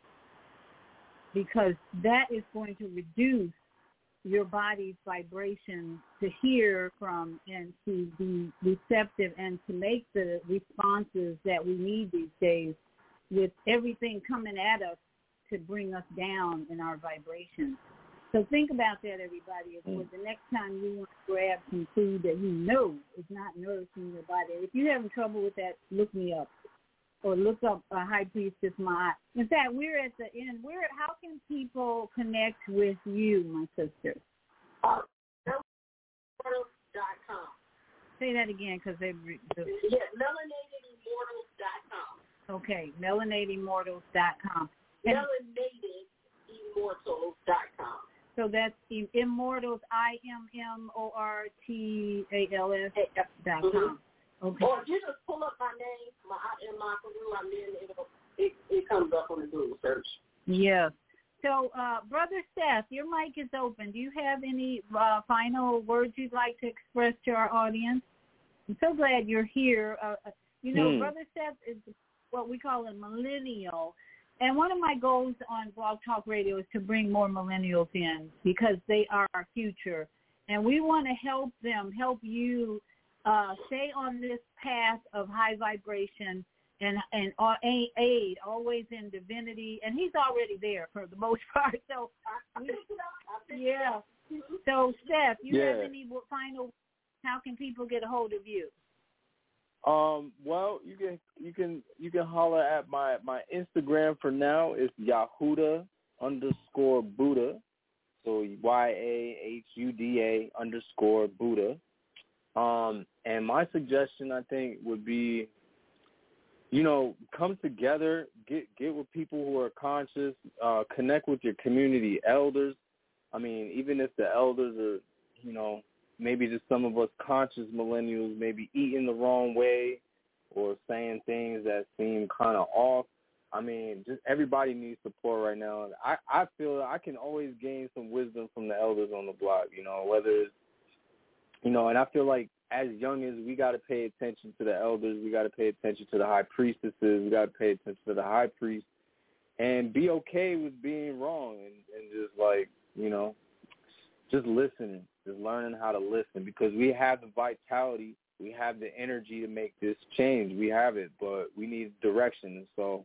because that is going to reduce your body's vibration to hear from and to be receptive and to make the responses that we need these days, with everything coming at us to bring us down in our vibration. So think about that, everybody. For the next time you want to grab some food that you know is not nourishing your body. If you're having trouble with that, look me up. Or look up High Priestess Ma'at. In fact, we're at the end. How can people connect with you, my sister? melanatedimmortals.com. Say that again, because they. melanatedimmortals.com. Okay, melanatedimmortals.com. melanatedimmortals.com. So that's Immortals, IMMORTALS.com. Okay. Or you just pull up my name, my Peru, I'm in, it comes up on the Google search. Yeah. So, Brother Seth, your mic is open. Do you have any final words you'd like to express to our audience? I'm so glad you're here. Brother Seth is what we call a millennial. And one of my goals on Blog Talk Radio is to bring more millennials in because they are our future. And we want to help them, help you stay on this path of high vibration and aid, always in divinity. And he's already there for the most part. So, yeah. So, Steph, you have any final? How can people get a hold of you? Well, you can holler at my Instagram for now. It's Yahuda_Buddha. So YAHUDA_Buddha. And my suggestion, I think, would be, come together, get with people who are conscious, connect with your community elders. I mean, even if the elders are, maybe just some of us conscious millennials maybe eating the wrong way or saying things that seem kind of off. I mean, just everybody needs support right now. I feel I can always gain some wisdom from the elders on the block, whether it's, and I feel like as young as we got to pay attention to the elders, we got to pay attention to the high priestesses, we got to pay attention to the high priest, and be okay with being wrong and just like, just listening, just learning how to listen because we have the vitality, we have the energy to make this change. We have it, but we need direction. And so,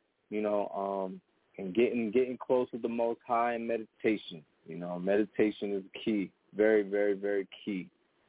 and getting close with the Most High in meditation. Meditation is key, very, very, very key.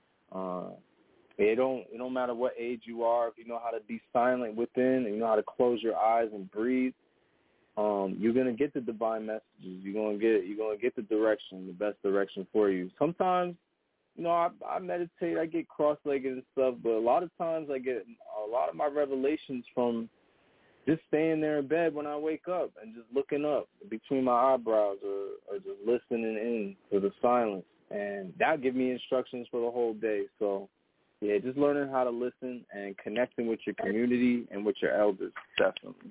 It don't matter what age you are, if you know how to be silent within and you know how to close your eyes and breathe, you're gonna get the divine messages. You're gonna get the direction, the best direction for you. Sometimes, I meditate, I get cross-legged and stuff, but a lot of times I get a lot of my revelations from just staying there in bed when I wake up and just looking up between my eyebrows or just listening in to the silence. And that'll give me instructions for the whole day. So, yeah, just learning how to listen and connecting with your community and with your elders, definitely.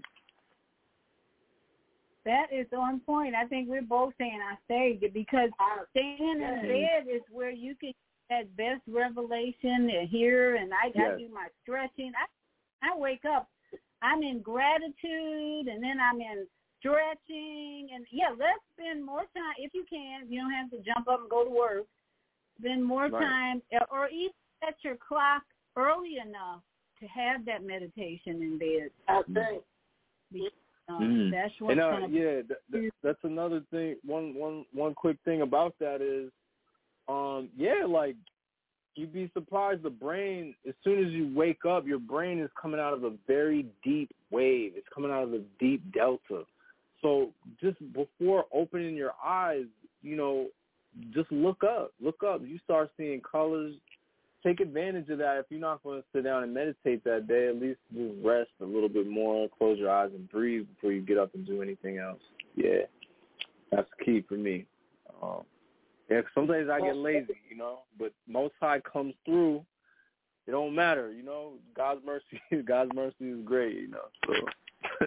That is on point. I think we're both saying I stayed because staying in bed is where you can get that best revelation and hear, and I do my stretching. I wake up, I'm in gratitude, and then I'm in stretching, and let's spend more time, if you can, you don't have to jump up and go to work, spend more time, or even set your clock early enough to have that meditation in bed. I think. That's what's that's another thing. One quick thing about that is, like you'd be surprised. The brain, as soon as you wake up, your brain is coming out of a very deep wave. It's coming out of a deep delta. So just before opening your eyes, just look up. Look up. You start seeing colors. Take advantage of that. If you're not going to sit down and meditate that day, at least just rest a little bit more, close your eyes and breathe before you get up and do anything else. Yeah, that's key for me. Some days I get lazy, but Most High comes through. It don't matter, God's mercy is great, So,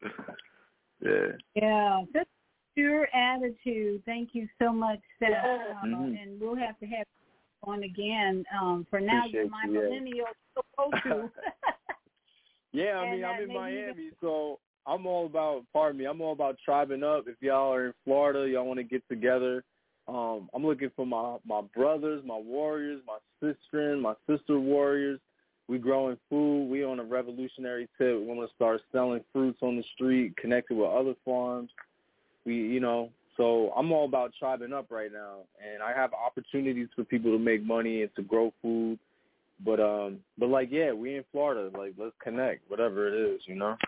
yeah. That's your attitude. Thank you so much, Seth. And we'll have to have on again. For now, you're my millennial go-to. Yeah, I mean, I'm in Miami, so I'm all about tribing up. If y'all are in Florida, y'all want to get together, I'm looking for my brothers, my warriors, my sister warriors. We growing food. We on a revolutionary tip. We want to start selling fruits on the street, connected with other farms. We, So I'm all about tribing up right now, and I have opportunities for people to make money and to grow food. But like, yeah, we in Florida. Like, let's connect, whatever it is, you know.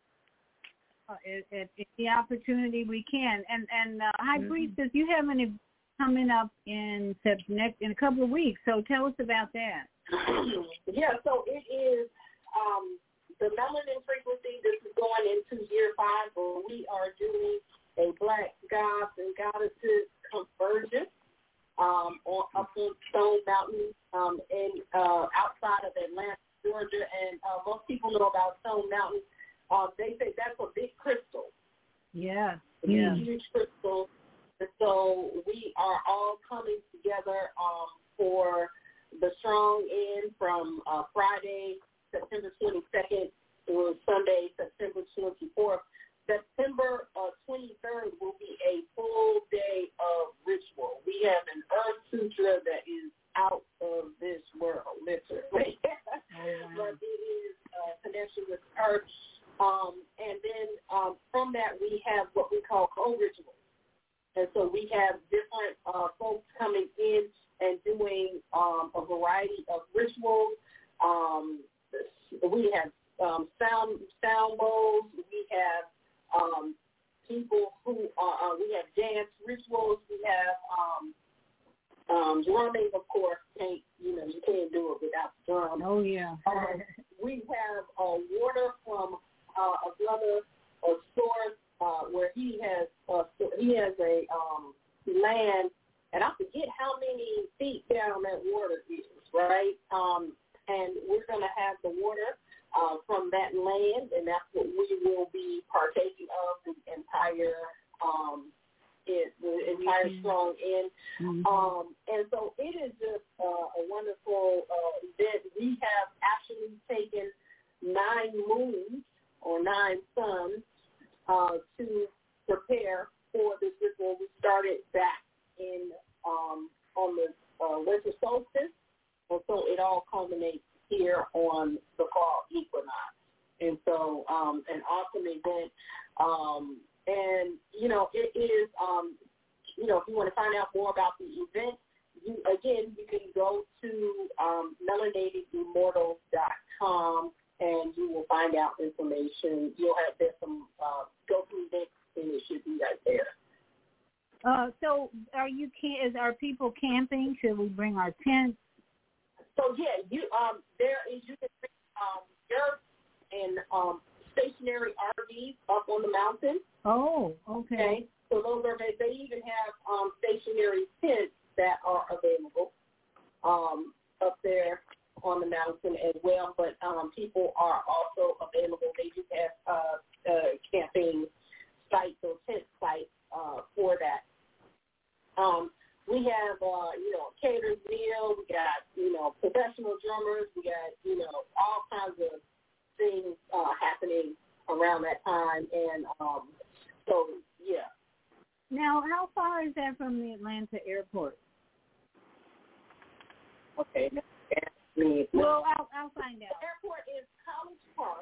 If the opportunity we can. And High Priestess, you have an event coming up in a couple of weeks. So tell us about that. Yeah, so it is the Melanin Frequency. This is going into year 5, where we are doing a Black Gods and Goddesses convergence up on Stone Mountain and outside of Atlanta, Georgia. And most people know about Stone Mountain. They say that's a big crystal. Yeah. Huge crystal. And so we are all coming together for the Strong End from Friday, September 22nd through Sunday, September 24th. September 23rd will be a full day of ritual. We have an Earth Sutra that is out of this world, literally. But it is a connection with Earth. And then from that, we have what we call co-rituals. And so we have different folks coming in and doing a variety of rituals. We have sound bowls. We have people who are, we have dance rituals. We have drumming, of course. You can't do it without drums. Oh, yeah. We have water from a brother or source where he has a land, and I forget how many feet down that water is, right? And we're going to have the water from that land, and that's what we will be partaking of the entire Strong End. And so it is just a wonderful event. We have actually taken 9 moons or 9 suns to prepare for this ritual. We started back in on the winter solstice, and so it all culminates here on the fall equinox. And so an awesome event. And, it is, if you want to find out more about the event, you can go to melanatedimmortals.com and you will find out information. There's some go-to links, and it should be right there. So are people camping? Should we bring our tents? So you can bring dirt and stationary RVs up on the mountain. Oh, okay. So those are they even have stationary tents that are available up there on the mountain as well. But people are also available. They do have camping sites or tent sites for that. We have catered meal. We got professional drummers. We got all kinds of things happening around that time, and so yeah. Now, how far is that from the Atlanta airport? Okay. Well, I'll find out. The airport is College Park.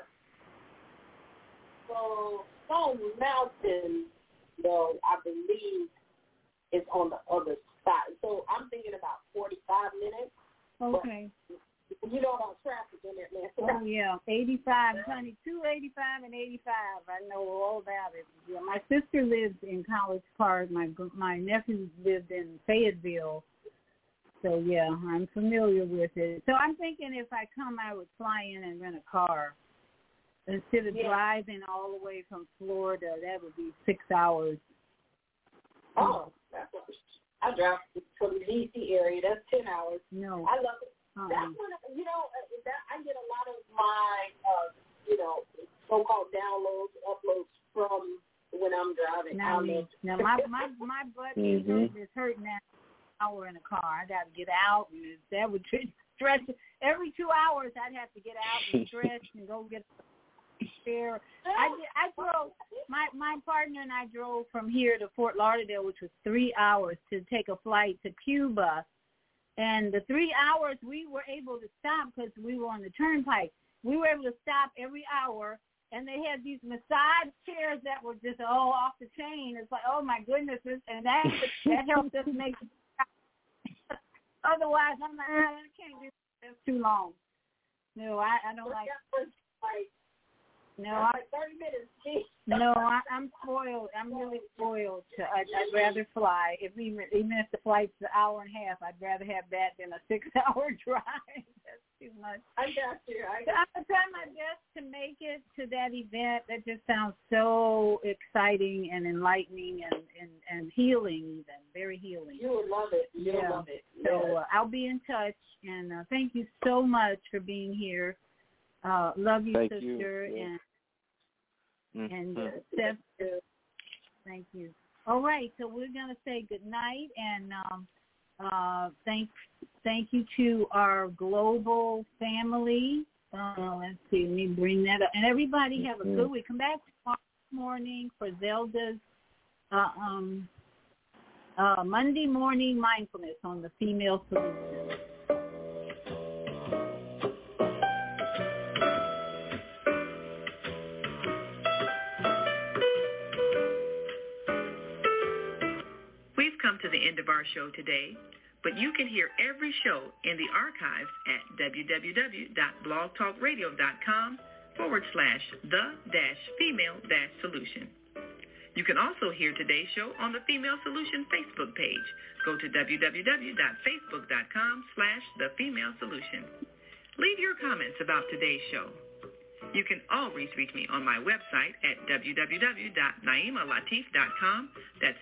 So Stone Mountain, though, I believe, is on the other side. So I'm thinking about 45 minutes. Okay. You know about traffic in Atlanta. Oh, yeah. 85, honey, 285 and 85. I know all about it. Yeah, my sister lives in College Park. My nephew lived in Fayetteville. So, yeah, I'm familiar with it. So I'm thinking if I come, I would fly in and rent a car. Instead of driving all the way from Florida, that would be 6 hours. Oh, that's what I drive from the D.C. area. That's 10 hours. No. I love it. That's when, I get a lot of my, so-called downloads, uploads from when I'm driving. Now my butt is hurting that hour in a car. I got to get out, and that would stretch. Every 2 hours, I'd have to get out and stretch and go get there. I drove. My partner and I drove from here to Fort Lauderdale, which was 3 hours, to take a flight to Cuba. And the 3 hours, we were able to stop because we were on the turnpike. We were able to stop every hour and they had these massage chairs that were just off the chain. It's like, oh my goodness, and that helped us make. Otherwise, I'm like, I can't do this. That's too long. No, I don't like. No, 30 minutes. No, I'm spoiled. I'm really spoiled. I'd rather fly. Even if the flight's an hour and a half, I'd rather have that than a 6-hour drive. That's too much. I got you. I'm trying my best to make it to that event. That just sounds so exciting and enlightening and healing, even very healing. You will love it. You'll love it. So I'll be in touch, and thank you so much for being here. Love you, thank sister, you. and Steph. Thank you. All right, so we're gonna say good night, and thank you to our global family. Let's see, let me bring that up, and everybody have a good week. Come back tomorrow morning for Zelda's Monday morning mindfulness on the female solution. We've come to the end of our show today, but you can hear every show in the archives at www.blogtalkradio.com/the-female-solution. You can also hear today's show on the Female Solution Facebook page. Go to www.facebook.com/thefemalesolution. Leave your comments about today's show. You can always reach me on my website at www.naimalatif.com. That's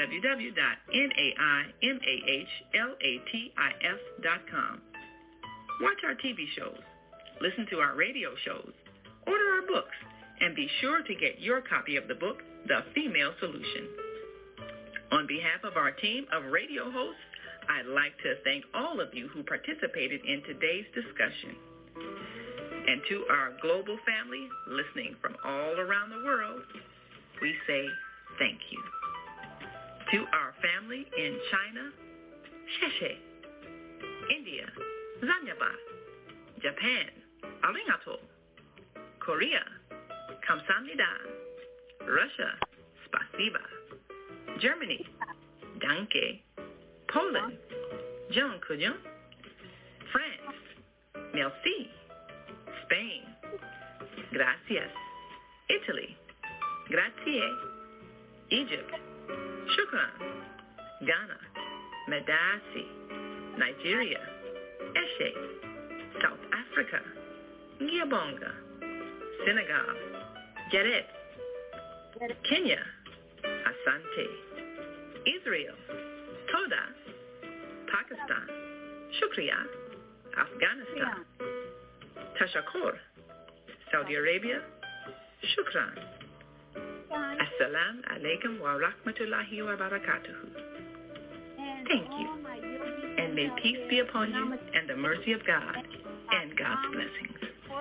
www.naimalatif.com. Watch our TV shows, listen to our radio shows, order our books, and be sure to get your copy of the book, The Female Solution. On behalf of our team of radio hosts, I'd like to thank all of you who participated in today's discussion. And to our global family listening from all around the world, we say thank you. To our family in China, Sheshe, India, Zanyaba, Japan, Arigato, Korea, Kamsahamnida, Russia, Spasiba, Germany, Danke, Poland, Jean Couillon, France, Merci, Spain, gracias, Italy, grazie, Egypt, shukran, Ghana, medasi, Nigeria, eshe, South Africa, Giabonga, Senegal, Geret, Kenya, asante, Israel, toda, Pakistan, shukriya, Afghanistan, Tashakur, Saudi Arabia, shukran. Assalamu alaikum wa rahmatullahi wa barakatuhu. Thank you. And may peace be upon you and the mercy of God and God's blessings.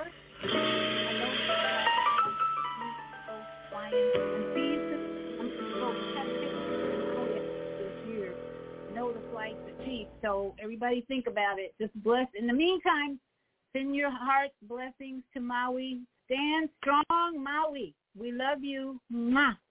Know the flight's a cheap, so everybody think about it. Just bless. In the meantime, send your heart's blessings to Maui. Stand strong, Maui. We love you. Mwah.